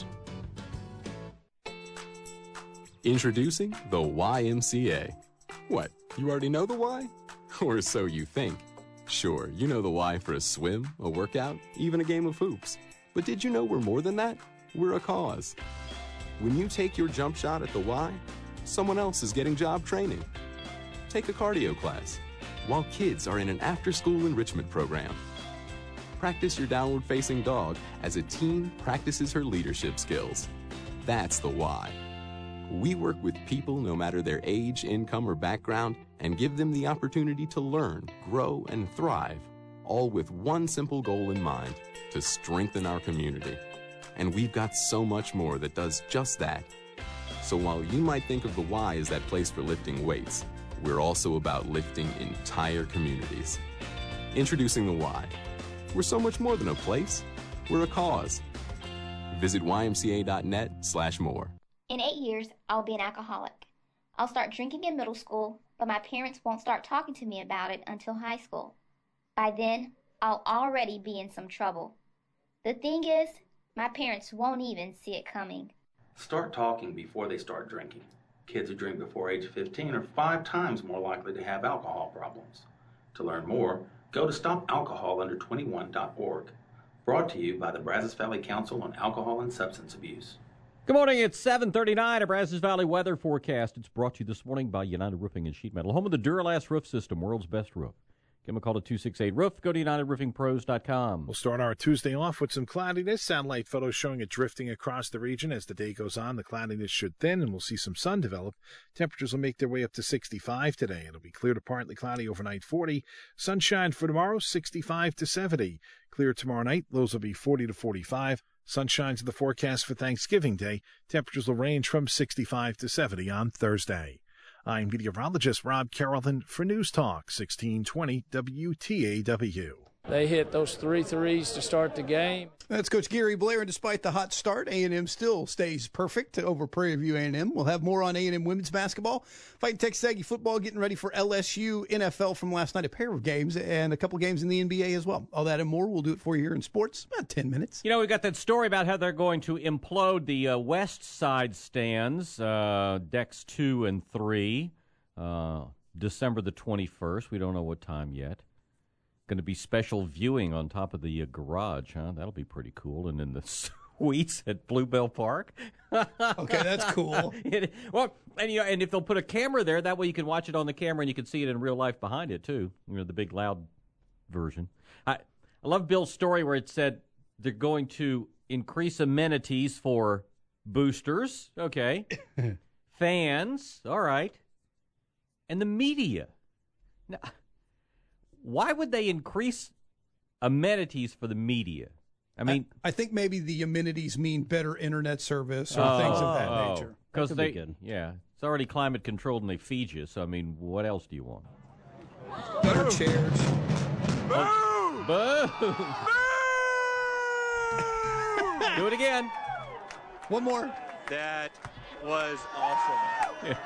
[SPEAKER 25] Introducing the YMCA. What, you already know the why? Or so you think. Sure, you know the why for a swim, a workout, even a game of hoops. But did you know we're more than that? We're a cause. When you take your jump shot at the Y, someone else is getting job training. Take a cardio class, while kids are in an after-school enrichment program. Practice your downward-facing dog as a teen practices her leadership skills. That's the why. We work with people no matter their age, income, or background and give them the opportunity to learn, grow, and thrive, all with one simple goal in mind, to strengthen our community. And we've got so much more that does just that. So while you might think of the Y as that place for lifting weights, we're also about lifting entire communities. Introducing the Y. We're so much more than a place. We're a cause. Visit ymca.net/more.
[SPEAKER 26] In 8 years, I'll be an alcoholic. I'll start drinking in middle school, but my parents won't start talking to me about it until high school. By then, I'll already be in some trouble. The thing is, my parents won't even see it coming.
[SPEAKER 27] Start talking before they start drinking. Kids who drink before age 15 are 5 times more likely to have alcohol problems. To learn more, go to stopalcoholUnder21.org. Brought to you by the Brazos Valley Council on Alcohol and Substance Abuse.
[SPEAKER 7] Good morning. It's 7:39. A Brazos Valley weather forecast. It's brought to you this morning by United Roofing and Sheet Metal, home of the Duralast roof system, world's best roof. Give them a call to 268-ROOF. Go to UnitedRoofingPros.com.
[SPEAKER 28] We'll start our Tuesday off with some cloudiness. Satellite photos showing it drifting across the region. As the day goes on, the cloudiness should thin, and we'll see some sun develop. Temperatures will make their way up to 65 today. It'll be clear to partly cloudy overnight, 40. Sunshine for tomorrow, 65 to 70. Clear tomorrow night, lows will be 40 to 45. Sunshine to the forecast for Thanksgiving Day. Temperatures will range from 65 to 70 on Thursday. I'm meteorologist Rob Carrollton for News Talk 1620 WTAW.
[SPEAKER 10] They hit those 3 threes to start the game.
[SPEAKER 11] That's Coach Gary Blair, and despite the hot start, A&M still stays perfect over Prairie View A&M. We'll have more on A&M women's basketball, Fighting Texas Aggie football, getting ready for LSU, NFL from last night, a pair of games, and a couple games in the NBA as well. All that and more, we'll do it for you here in sports, about 10 minutes.
[SPEAKER 7] You know, we got that story about how they're going to implode the West Side stands, decks 2 and 3, December the 21st. We don't know what time yet. Going to be special viewing on top of the garage, huh? That'll be pretty cool. And then the suites at Bluebell Park.
[SPEAKER 11] Okay, that's cool.
[SPEAKER 7] And if they'll put a camera there, that way you can watch it on the camera and you can see it in real life behind it too. You know, the big loud version. I love Bill's story where it said they're going to increase amenities for boosters, okay, fans, all right, and the media. Now, why would they increase amenities for the media? I mean,
[SPEAKER 11] I think maybe the amenities mean better internet service or things of that nature.
[SPEAKER 7] Because it's already climate controlled and they feed you. So I mean, what else do you want?
[SPEAKER 11] Better chairs.
[SPEAKER 7] Boo! Boo! Do it again.
[SPEAKER 11] One more.
[SPEAKER 12] That was awesome.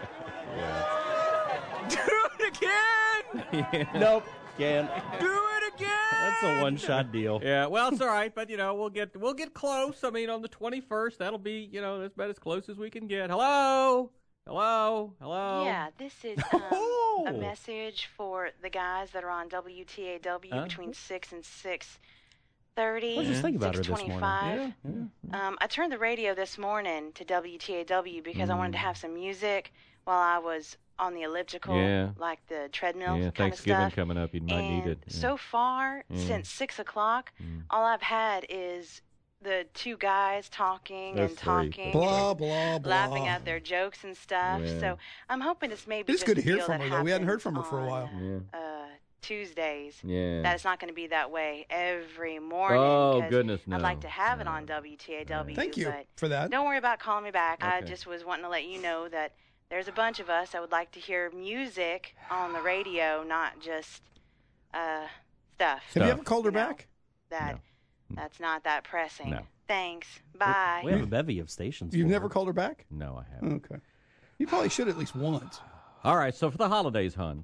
[SPEAKER 7] Yeah.
[SPEAKER 12] Do it again.
[SPEAKER 1] Yeah. Nope. Can't.
[SPEAKER 12] Do it again.
[SPEAKER 1] That's a one-shot deal.
[SPEAKER 7] Yeah, well, it's all right, but you know, we'll get close. I mean, on the 21st, that'll be, you know, that's about as close as we can get. Hello.
[SPEAKER 13] Yeah, this is a message for the guys that are on WTAW between 6 and 6:30.
[SPEAKER 1] What did you think about her this morning?
[SPEAKER 13] I turned the radio this morning to WTAW because I wanted to have some music while I was on the elliptical, like the treadmill kind of stuff.
[SPEAKER 7] Thanksgiving coming up, you might need it.
[SPEAKER 13] So far, since 6 o'clock, all I've had is the two guys talking,
[SPEAKER 11] blah, blah, blah,
[SPEAKER 13] laughing at their jokes and stuff.
[SPEAKER 11] Yeah.
[SPEAKER 13] So I'm hoping it's maybe
[SPEAKER 11] it's
[SPEAKER 13] just
[SPEAKER 11] good to
[SPEAKER 13] a
[SPEAKER 11] hear
[SPEAKER 13] deal
[SPEAKER 11] from
[SPEAKER 13] that
[SPEAKER 11] her, though. We hadn't heard
[SPEAKER 13] happens
[SPEAKER 11] from her for a while.
[SPEAKER 13] Tuesdays.
[SPEAKER 11] Yeah.
[SPEAKER 13] That it's not going to be that way every morning.
[SPEAKER 7] Oh,
[SPEAKER 13] because
[SPEAKER 7] goodness, no.
[SPEAKER 13] I'd like to have it on WTAW.
[SPEAKER 11] Thank you
[SPEAKER 13] but
[SPEAKER 11] for that.
[SPEAKER 13] Don't worry about calling me back. I
[SPEAKER 11] Okay.
[SPEAKER 13] just was wanting to let you know that there's a bunch of us that would like to hear music on the radio, not just stuff.
[SPEAKER 11] Have you ever called her back?
[SPEAKER 13] That's not that pressing.
[SPEAKER 7] No.
[SPEAKER 13] Thanks. Bye.
[SPEAKER 1] We have a bevy of stations.
[SPEAKER 11] You've
[SPEAKER 1] for
[SPEAKER 11] never
[SPEAKER 1] her.
[SPEAKER 11] called her back?
[SPEAKER 7] No, I haven't.
[SPEAKER 11] Okay. You probably should at least once.
[SPEAKER 7] All right, so for the holidays, hon.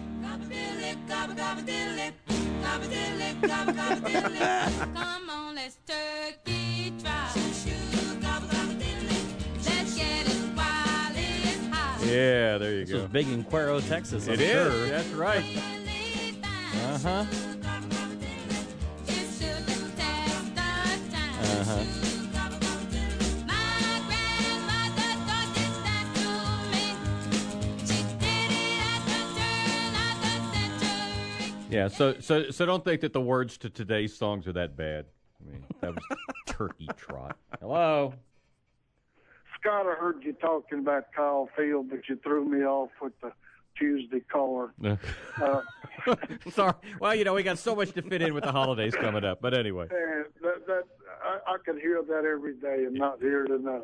[SPEAKER 14] Come on, let's turkey try. Let's get it while it's hot.
[SPEAKER 7] Yeah, there you
[SPEAKER 1] This
[SPEAKER 7] go.
[SPEAKER 1] was big in Cuero, Texas. I'm
[SPEAKER 7] It is.
[SPEAKER 1] sure.
[SPEAKER 7] That's right. Uh-huh. Uh-huh. Yeah, so don't think that the words to today's songs are that bad. I mean, that was Turkey Trot. Hello?
[SPEAKER 15] Scott, I heard you talking about Kyle Field, but you threw me off with the Tuesday caller.
[SPEAKER 7] Sorry. Well, you know, we got so much to fit in with the holidays coming up. But anyway.
[SPEAKER 15] I could hear that every day and not hear it enough.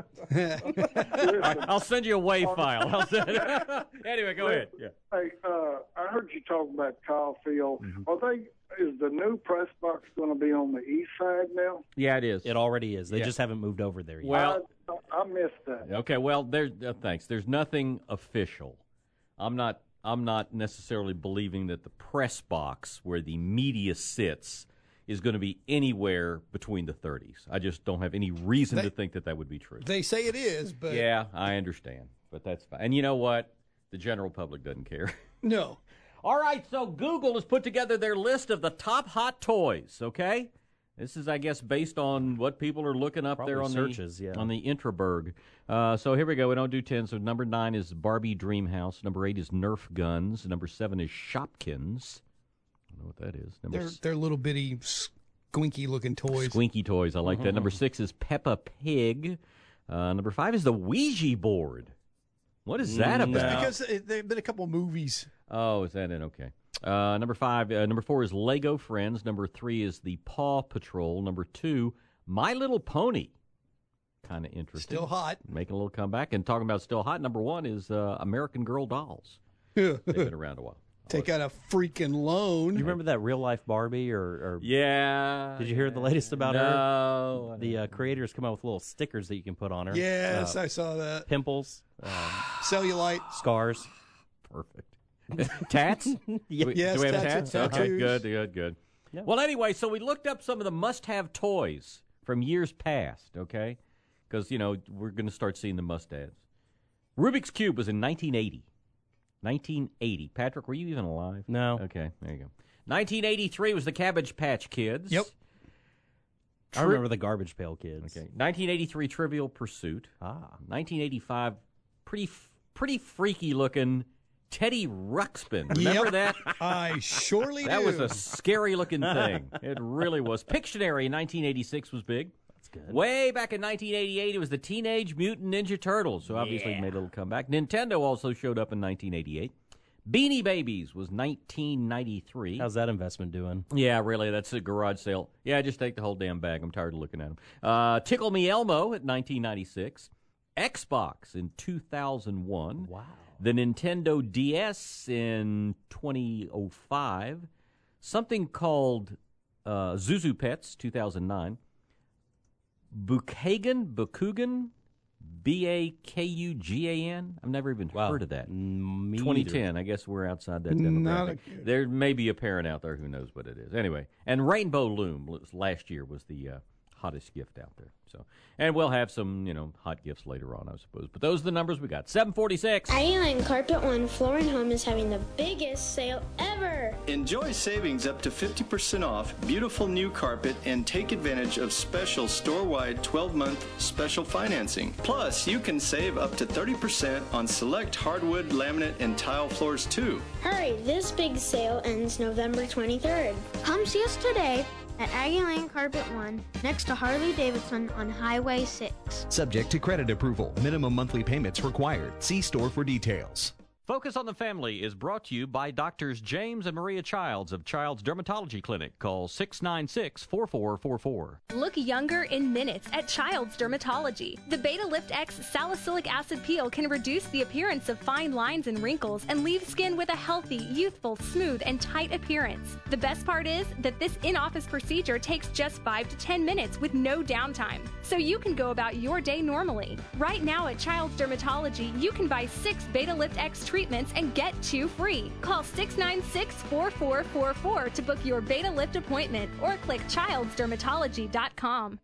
[SPEAKER 7] I'll send you a WAV file. Anyway, go ahead. Yeah.
[SPEAKER 15] Hey, I heard you talking about Kyle Field.
[SPEAKER 7] Mm-hmm.
[SPEAKER 15] Is the new press box going to be on the east side now?
[SPEAKER 7] Yeah, it is.
[SPEAKER 1] It already is. They
[SPEAKER 7] Yeah.
[SPEAKER 1] just haven't moved over there yet.
[SPEAKER 7] Well,
[SPEAKER 15] I missed that.
[SPEAKER 7] okay. Well, thanks. There's nothing official. I'm not necessarily believing that the press box where the media sits is going to be anywhere between the 30s. I just don't have any reason to think that would be true.
[SPEAKER 11] They say it is, but...
[SPEAKER 7] Yeah, I understand, but that's fine. And you know what? The general public doesn't care.
[SPEAKER 11] No.
[SPEAKER 7] All right, so Google has put together their list of the top hot toys, okay? This is, I guess, based on what people are looking up there on
[SPEAKER 1] searches,
[SPEAKER 7] on the Intraberg. So here we go. We don't do 10. So number 9 is Barbie Dreamhouse. Number 8 is Nerf guns. Number 7 is Shopkins. I don't know what that is.
[SPEAKER 11] They're little bitty squinky-looking toys.
[SPEAKER 7] Squinky toys. I like that. Number 6 is Peppa Pig. Number 5 is the Ouija board. What is that about?
[SPEAKER 11] Because there have been a couple movies.
[SPEAKER 7] Oh, is that it? Okay. Number 4 is Lego Friends. Number 3 is the Paw Patrol. Number 2, My Little Pony. Kind of interesting.
[SPEAKER 11] Still hot.
[SPEAKER 7] Making a little comeback. And talking about still hot, number 1 is American Girl dolls. They've been around a while.
[SPEAKER 11] Take out a freaking loan.
[SPEAKER 1] You remember that real life Barbie or
[SPEAKER 7] Yeah.
[SPEAKER 1] Did you hear the latest about her?
[SPEAKER 7] No.
[SPEAKER 1] The creators come out with little stickers that you can put on her.
[SPEAKER 11] Yes, I saw that.
[SPEAKER 1] Pimples,
[SPEAKER 11] cellulite,
[SPEAKER 1] scars.
[SPEAKER 7] Perfect. Tats?
[SPEAKER 11] Yes,
[SPEAKER 7] do we have
[SPEAKER 11] tats
[SPEAKER 7] tats?
[SPEAKER 11] and
[SPEAKER 7] Okay,
[SPEAKER 11] tattoos.
[SPEAKER 7] good.
[SPEAKER 1] Yeah.
[SPEAKER 7] Well, anyway, so we looked up some of the must-have toys from years past, okay? Because, we're going to start seeing the must-haves. Rubik's Cube was in 1980. 1980. Patrick, were you even alive?
[SPEAKER 1] No.
[SPEAKER 7] Okay, there you go. 1983 was the Cabbage Patch Kids.
[SPEAKER 11] Yep.
[SPEAKER 1] I remember the Garbage Pail Kids.
[SPEAKER 7] Okay. 1983 Trivial Pursuit. 1985, pretty freaky looking Teddy Ruxpin. Remember that?
[SPEAKER 11] I surely
[SPEAKER 7] That
[SPEAKER 11] do.
[SPEAKER 7] was a scary looking thing. It really was. Pictionary in 1986 was big.
[SPEAKER 1] That's good.
[SPEAKER 7] Way back in 1988, it was the Teenage Mutant Ninja Turtles, who obviously made a little comeback. Nintendo also showed up in 1988. Beanie Babies was 1993.
[SPEAKER 1] How's that investment doing?
[SPEAKER 7] Yeah, really, that's a garage sale. Yeah, just take the whole damn bag. I'm tired of looking at them. Tickle Me Elmo at 1996. Xbox in 2001.
[SPEAKER 1] Wow.
[SPEAKER 7] The Nintendo DS in 2005. Something called Zuzu Pets, 2009. Bakugan, Bakugan. I've never even heard of that.
[SPEAKER 1] Me
[SPEAKER 7] 2010.
[SPEAKER 1] either.
[SPEAKER 7] I guess we're outside that demographic. There may be a parent out there who knows what it is. Anyway, and Rainbow Loom last year was the hottest gift out there. So, and we'll have some, hot gifts later on, I suppose. But those are the numbers we got. 746.
[SPEAKER 16] Island Carpet One Floor & Home is having the biggest sale ever.
[SPEAKER 17] Enjoy savings up to 50% off beautiful new carpet and take advantage of special store-wide 12-month special financing. Plus, you can save up to 30% on select hardwood, laminate, and tile floors too.
[SPEAKER 16] Hurry, this big sale ends November 23rd. Come see us today at Aggie Lane Carpet One, next to Harley Davidson on Highway 6.
[SPEAKER 18] Subject to credit approval. Minimum monthly payments required. See store for details.
[SPEAKER 7] Focus on the Family is brought to you by Doctors James and Maria Childs of Child's Dermatology Clinic. Call 696-4444.
[SPEAKER 19] Look younger in minutes at Child's Dermatology. The Beta Lift X salicylic acid peel can reduce the appearance of fine lines and wrinkles and leave skin with a healthy, youthful, smooth, and tight appearance. The best part is that this in-office procedure takes just 5 to 10 minutes with no downtime, so you can go about your day normally. Right now at Child's Dermatology, you can buy 6 Beta Lift X treatments and get 2 free. Call 696-4444 to book your Beta Lift appointment or click childsdermatology.com.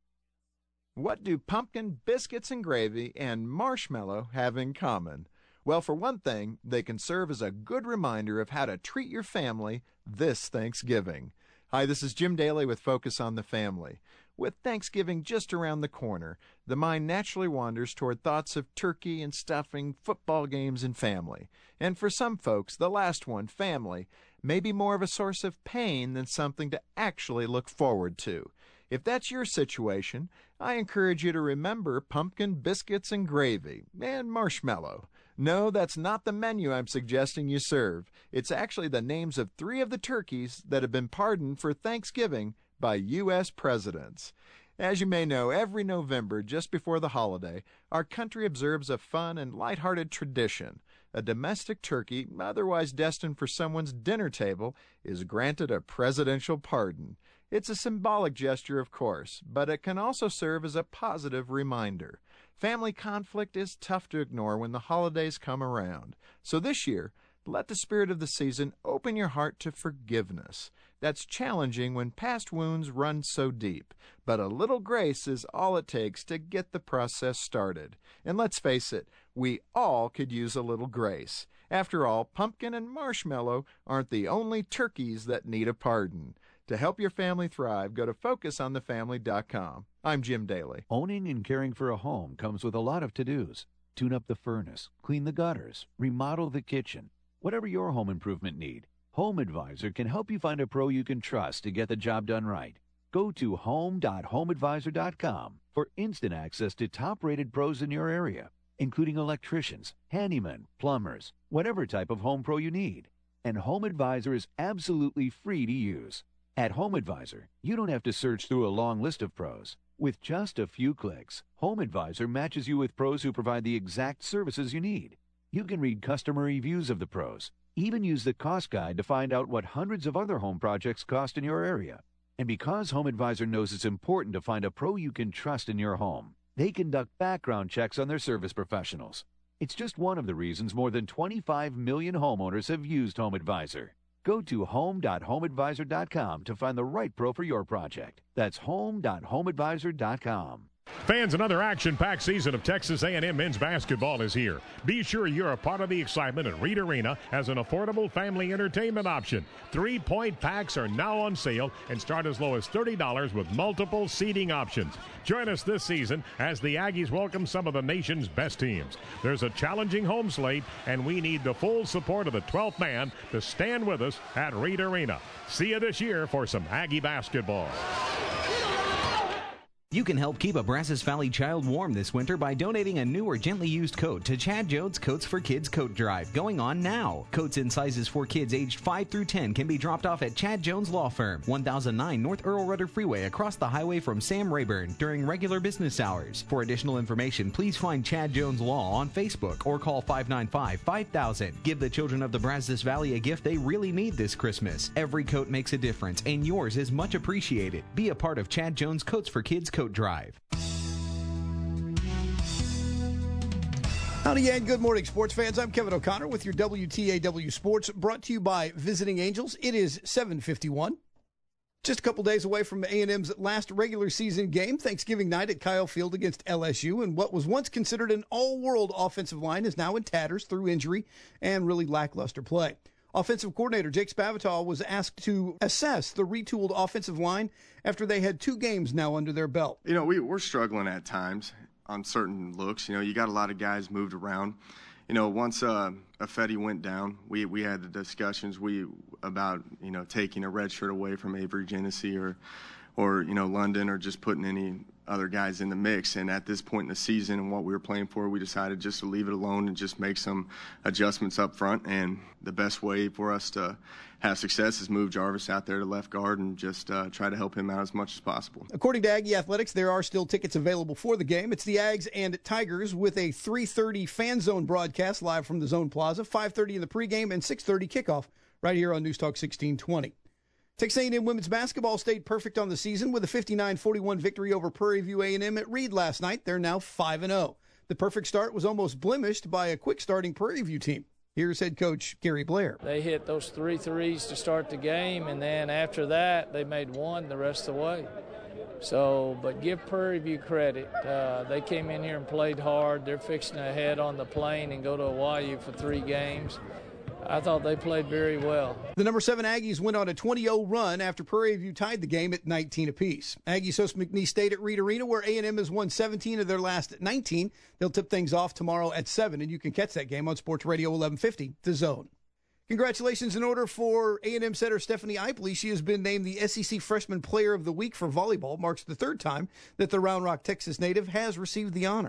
[SPEAKER 20] What do pumpkin, biscuits, and gravy and marshmallow have in common? Well, for one thing, they can serve as a good reminder of how to treat your family this Thanksgiving. Hi, this is Jim Daly with Focus on the Family. With Thanksgiving just around the corner, the mind naturally wanders toward thoughts of turkey and stuffing, football games, and family. And for some folks, the last one, family, may be more of a source of pain than something to actually look forward to. If that's your situation, I encourage you to remember pumpkin, biscuits, and gravy, and marshmallow. No, that's not the menu I'm suggesting you serve. It's actually the names of 3 of the turkeys that have been pardoned for Thanksgiving by U.S. presidents. As you may know, every November, just before the holiday, our country observes a fun and lighthearted tradition. A domestic turkey, otherwise destined for someone's dinner table, is granted a presidential pardon. It's a symbolic gesture, of course, but it can also serve as a positive reminder. Family conflict is tough to ignore when the holidays come around. So this year, let the spirit of the season open your heart to forgiveness. That's challenging when past wounds run so deep, but a little grace is all it takes to get the process started. And let's face it, we all could use a little grace. After all, pumpkin and marshmallow aren't the only turkeys that need a pardon. To help your family thrive, go to FocusOnTheFamily.com. I'm Jim Daly.
[SPEAKER 21] Owning and caring for a home comes with a lot of to-dos. Tune up the furnace, clean the gutters, remodel the kitchen. Whatever your home improvement need, Home Advisor can help you find a pro you can trust to get the job done right. Go to home.homeadvisor.com for instant access to top-rated pros in your area, including electricians, handymen, plumbers, whatever type of home pro you need. And Home Advisor is absolutely free to use. At Home Advisor, you don't have to search through a long list of pros. With just a few clicks, Home Advisor matches you with pros who provide the exact services you need. You can read customer reviews of the pros, Even use the cost guide to find out what hundreds of other home projects cost in your area. And because Home Advisor knows it's important to find a pro you can trust in your home, they conduct background checks on their service professionals. It's just one of the reasons more than 25 million homeowners have used Home Advisor. Go to home.homeadvisor.com to find the right pro for your project. That's home.homeadvisor.com.
[SPEAKER 2] Fans, another action-packed season of Texas A&M men's basketball is here. Be sure you're a part of the excitement at Reed Arena as an affordable family entertainment option. 3-point packs are now on sale and start as low as $30 with multiple seating options. Join us this season as the Aggies welcome some of the nation's best teams. There's a challenging home slate, and we need the full support of the 12th man to stand with us at Reed Arena. See you this year for some Aggie basketball.
[SPEAKER 3] You can help keep a Brazos Valley child warm this winter by donating a new or gently used coat to Chad Jones Coats for Kids Coat Drive, going on now. Coats in sizes for kids aged 5 through 10 can be dropped off at Chad Jones Law Firm, 1009 North Earl Rudder Freeway, across the highway from Sam Rayburn during regular business hours. For additional information, please find Chad Jones Law on Facebook or call 595-5000. Give the children of the Brazos Valley a gift they really need this Christmas. Every coat makes a difference, and yours is much appreciated. Be a part of Chad Jones Coats for Kids Coat Drive.
[SPEAKER 11] Howdy and good morning, sports fans. I'm Kevin O'Connor with your WTAW Sports, brought to you by Visiting Angels. It is 7:51. Just a couple days away from A&M's last regular season game, Thanksgiving night at Kyle Field against LSU, and what was once considered an all-world offensive line is now in tatters through injury and really lackluster play. Offensive coordinator Jake Spavital was asked to assess the retooled offensive line after they had 2 games now under their belt.
[SPEAKER 4] You know, we're struggling at times on certain looks. You know, you got a lot of guys moved around. You know, once Affetti went down, we had the discussions about, you know, taking a red shirt away from Avery Genesee or you know, London, or just putting any other guys in the mix. And at this point in the season and what we were playing for, we decided just to leave it alone and just make some adjustments up front. And the best way for us to have success is move Jarvis out there to left guard and just try to help him out as much as possible.
[SPEAKER 11] According to Aggie Athletics, there are still tickets available for the game. It's the Ags and Tigers with a 3:30 Fan Zone broadcast live from the Zone Plaza, 5:30 in the pregame, and 6:30 kickoff right here on News Talk 1620. Texas A&M women's basketball stayed perfect on the season with a 59-41 victory over Prairie View A&M at Reed last night. They're now 5-0. The perfect start was almost blemished by a quick-starting Prairie View team. Here's head coach Gary Blair.
[SPEAKER 10] They hit those 3 threes to start the game, and then after that, they made one the rest of the way. So, but give Prairie View credit. They came in here and played hard. They're fixing to head on the plane and go to Hawaii for 3 games. I thought they played very well.
[SPEAKER 11] The number 7 Aggies went on a 20-0 run after Prairie View tied the game at 19 apiece. Aggies host McNeese State at Reed Arena, where A&M has won 17 of their last 19. They'll tip things off tomorrow at 7, and you can catch that game on Sports Radio 1150, The Zone. Congratulations in order for A&M setter Stephanie Ipley. She has been named the SEC Freshman Player of the Week for volleyball. Marks the 3rd time that the Round Rock, Texas native has received the honor.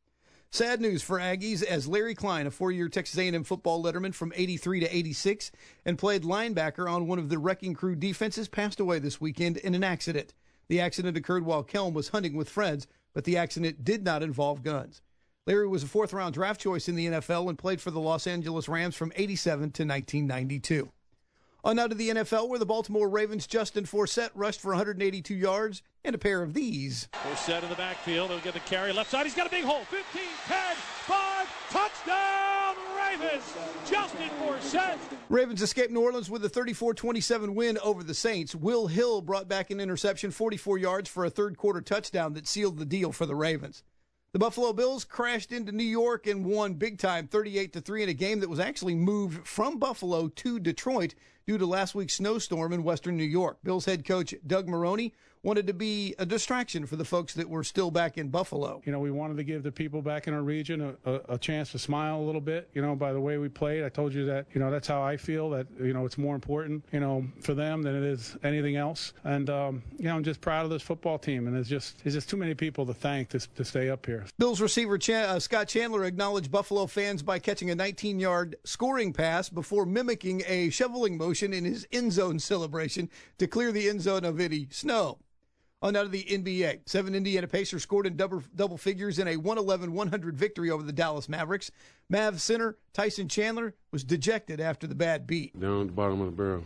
[SPEAKER 11] Sad news for Aggies as Larry Klein, a 4-year Texas A&M football letterman from 83 to 86 and played linebacker on one of the Wrecking Crew defenses, passed away this weekend in an accident. The accident occurred while Kelm was hunting with friends, but the accident did not involve guns. Larry was a 4th-round draft choice in the NFL and played for the Los Angeles Rams from 87 to 1992. On now to the NFL, where the Baltimore Ravens' Justin Forsett rushed for 182 yards and a pair of these.
[SPEAKER 5] Forsett in the backfield. He'll get the carry left side. He's got a big hole. 15, 10, 5, touchdown Ravens. Justin Forsett.
[SPEAKER 11] Ravens escaped New Orleans with a 34-27 win over the Saints. Will Hill brought back an interception, 44 yards for a third-quarter touchdown that sealed the deal for the Ravens. The Buffalo Bills crashed into New York and won big time 38-3 in a game that was actually moved from Buffalo to Detroit due to last week's snowstorm in western New York. Bills head coach Doug Maroney wanted to be a distraction for the folks that were still back in Buffalo.
[SPEAKER 6] You know, we wanted to give the people back in our region a chance to smile a little bit, you know, by the way we played. I told you that, you know, that's how I feel, that, you know, it's more important, you know, for them than it is anything else. And, you know, I'm just proud of this football team, and there's just too many people to thank to stay up here.
[SPEAKER 11] Bills receiver Scott Chandler acknowledged Buffalo fans by catching a 19-yard scoring pass before mimicking a shoveling motion in his end zone celebration to clear the end zone of any snow. On out of the NBA. 7 Indiana Pacers scored in double figures in a 111-100 victory over the Dallas Mavericks. Mavs center Tyson Chandler was dejected after the bad beat.
[SPEAKER 8] Down at the bottom of the barrel,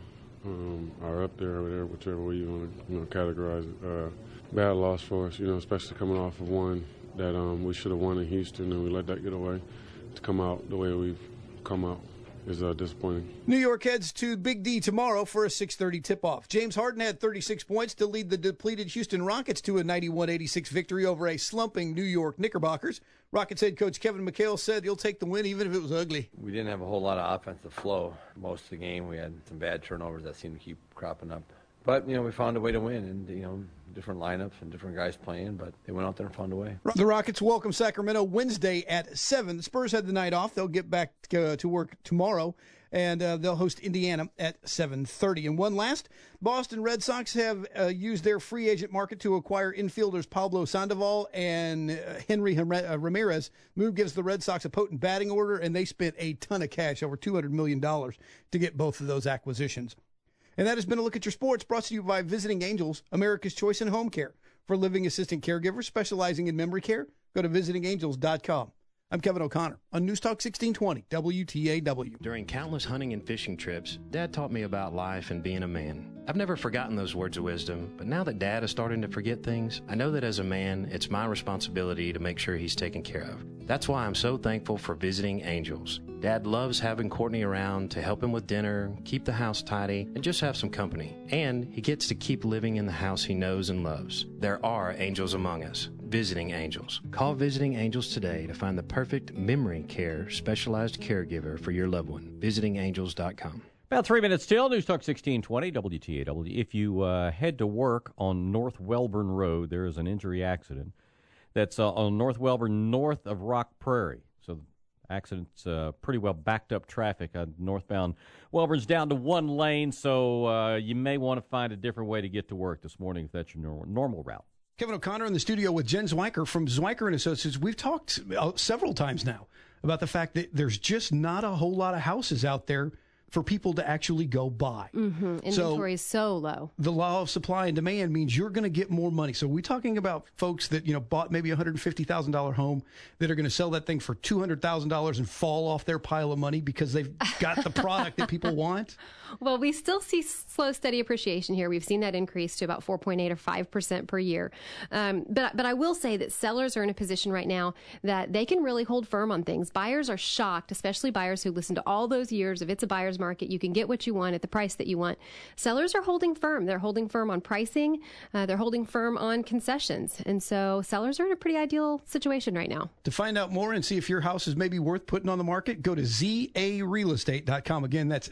[SPEAKER 8] or up there, or there, whichever way you want to categorize it. Bad loss for us, especially coming off of one that we should have won in Houston, and we let that get away. To come out the way we've come out is disappointing.
[SPEAKER 11] New York heads to Big D tomorrow for a 6:30 tip-off. James Harden had 36 points to lead the depleted Houston Rockets to a 91-86 victory over a slumping New York Knickerbockers. Rockets head coach Kevin McHale said he'll take the win even if it was ugly.
[SPEAKER 9] We didn't have a whole lot of offensive flow most of the game. We had some bad turnovers that seemed to keep cropping up. But, we found a way to win, and, different lineups and different guys playing, but they went out there and found a way.
[SPEAKER 11] The Rockets welcome Sacramento Wednesday at 7. The Spurs had the night off. They'll get back to work tomorrow, and they'll host Indiana at 7:30. And one last, Boston Red Sox have used their free agent market to acquire infielders Pablo Sandoval and Henry Ramirez. Move gives the Red Sox a potent batting order, and they spent a ton of cash, over $200 million, to get both of those acquisitions. And that has been a look at your sports, brought to you by Visiting Angels, America's choice in home care. For living assistant caregivers specializing in memory care, go to visitingangels.com. I'm Kevin O'Connor on News Talk 1620, WTAW.
[SPEAKER 22] During countless hunting and fishing trips, Dad taught me about life and being a man. I've never forgotten those words of wisdom, but now that Dad is starting to forget things, I know that as a man, it's my responsibility to make sure he's taken care of. That's why I'm so thankful for Visiting Angels. Dad loves having Courtney around to help him with dinner, keep the house tidy, and just have some company. And he gets to keep living in the house he knows and loves. There are angels among us. Visiting Angels. Call Visiting Angels today to find the perfect memory care specialized caregiver for your loved one. VisitingAngels.com.
[SPEAKER 7] About 3 minutes till. News Talk 1620, WTAW. If you head to work on North Welborn Road, there is an injury accident that's on North Welborn, north of Rock Prairie. So the accident's pretty well backed up traffic on northbound Welborn's down to one lane, so you may want to find a different way to get to work this morning if that's your normal route.
[SPEAKER 11] Kevin O'Connor in the studio with Jen Zwiker from Zwiker & Associates. We've talked several times now about the fact that there's just not a whole lot of houses out there for people to actually go buy.
[SPEAKER 23] Inventory is so low.
[SPEAKER 11] The law of supply and demand means you're going to get more money. So we're talking about folks that, bought maybe a $150,000 home that are going to sell that thing for $200,000 and fall off their pile of money because they've got the product that people want.
[SPEAKER 23] Well, we still see slow, steady appreciation here. We've seen that increase to about 4.8 or 5% per year. But I will say that sellers are in a position right now that they can really hold firm on things. Buyers are shocked, especially buyers who listen to all those years of it's a buyer's market. You can get what you want at the price that you want. Sellers are holding firm. They're holding firm on pricing. They're holding firm on concessions. And so sellers are in a pretty ideal situation right now.
[SPEAKER 11] To find out more and see if your house is maybe worth putting on the market, go to zarealestate.com. Again, that's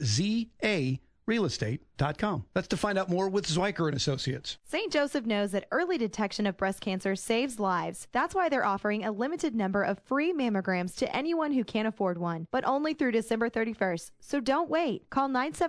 [SPEAKER 11] zarealestate.com. That's to find out more with Zwiker & Associates.
[SPEAKER 24] St. Joseph knows that early detection of breast cancer saves lives. That's why they're offering a limited number of free mammograms to anyone who can't afford one, but only through December 31st. So don't wait. Call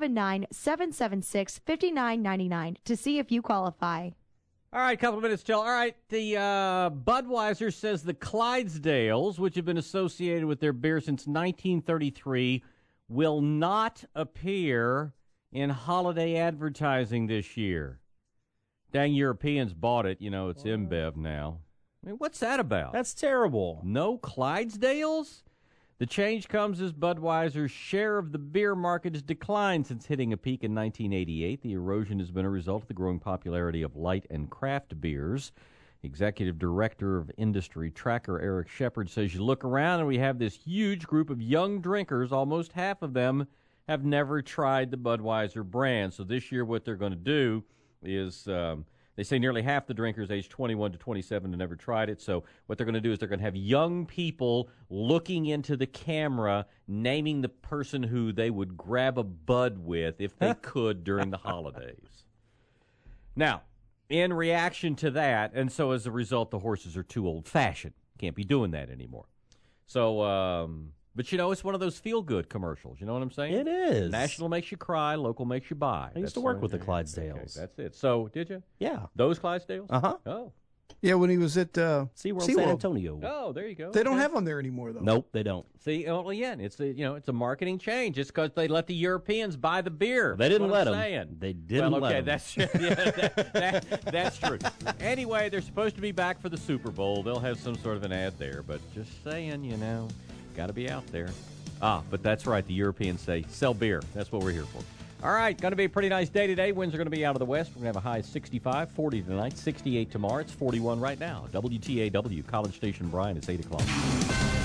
[SPEAKER 24] 979-776-5999 to see if you qualify.
[SPEAKER 7] All right, couple of minutes till. All right, the Budweiser says the Clydesdales, which have been associated with their beer since 1933, will not appear in holiday advertising this year. Dang Europeans bought it. It's InBev now. I mean, what's that about?
[SPEAKER 1] That's terrible.
[SPEAKER 7] No Clydesdales? The change comes as Budweiser's share of the beer market has declined since hitting a peak in 1988. The erosion has been a result of the growing popularity of light and craft beers. Executive Director of Industry Tracker Eric Shepard says you look around and we have this huge group of young drinkers. Almost half of them have never tried the Budweiser brand. So this year what they're going to do is they say nearly half the drinkers aged 21 to 27 have never tried it. So what they're going to do is they're going to have young people looking into the camera, naming the person who they would grab a Bud with if they could during the holidays. Now, in reaction to that, and so as a result, the horses are too old-fashioned. Can't be doing that anymore. So, but it's one of those feel-good commercials. You know what I'm saying?
[SPEAKER 1] It is.
[SPEAKER 7] National makes you cry, local makes you buy.
[SPEAKER 1] I used to work with the Clydesdales.
[SPEAKER 7] Okay, that's it. So, did you?
[SPEAKER 1] Yeah.
[SPEAKER 7] Those Clydesdales?
[SPEAKER 1] Uh-huh.
[SPEAKER 7] Oh.
[SPEAKER 11] Yeah, when he was at
[SPEAKER 1] SeaWorld San Antonio.
[SPEAKER 7] Oh, there you go.
[SPEAKER 11] They don't have them there anymore, though.
[SPEAKER 1] Nope, they don't.
[SPEAKER 7] See, well, again, it's a marketing change. It's because they let the Europeans buy the beer.
[SPEAKER 1] They didn't let
[SPEAKER 7] them.
[SPEAKER 1] them. They didn't let them.
[SPEAKER 7] That's true. Anyway, they're supposed to be back for the Super Bowl. They'll have some sort of an ad there, but just saying, got to be out there. But that's right. The Europeans say, sell beer. That's what we're here for. All right, going to be a pretty nice day today. Winds are going to be out of the west. We're going to have a high of 65, 40 tonight, 68 tomorrow. It's 41 right now. WTAW, College Station Bryan. It's 8 o'clock.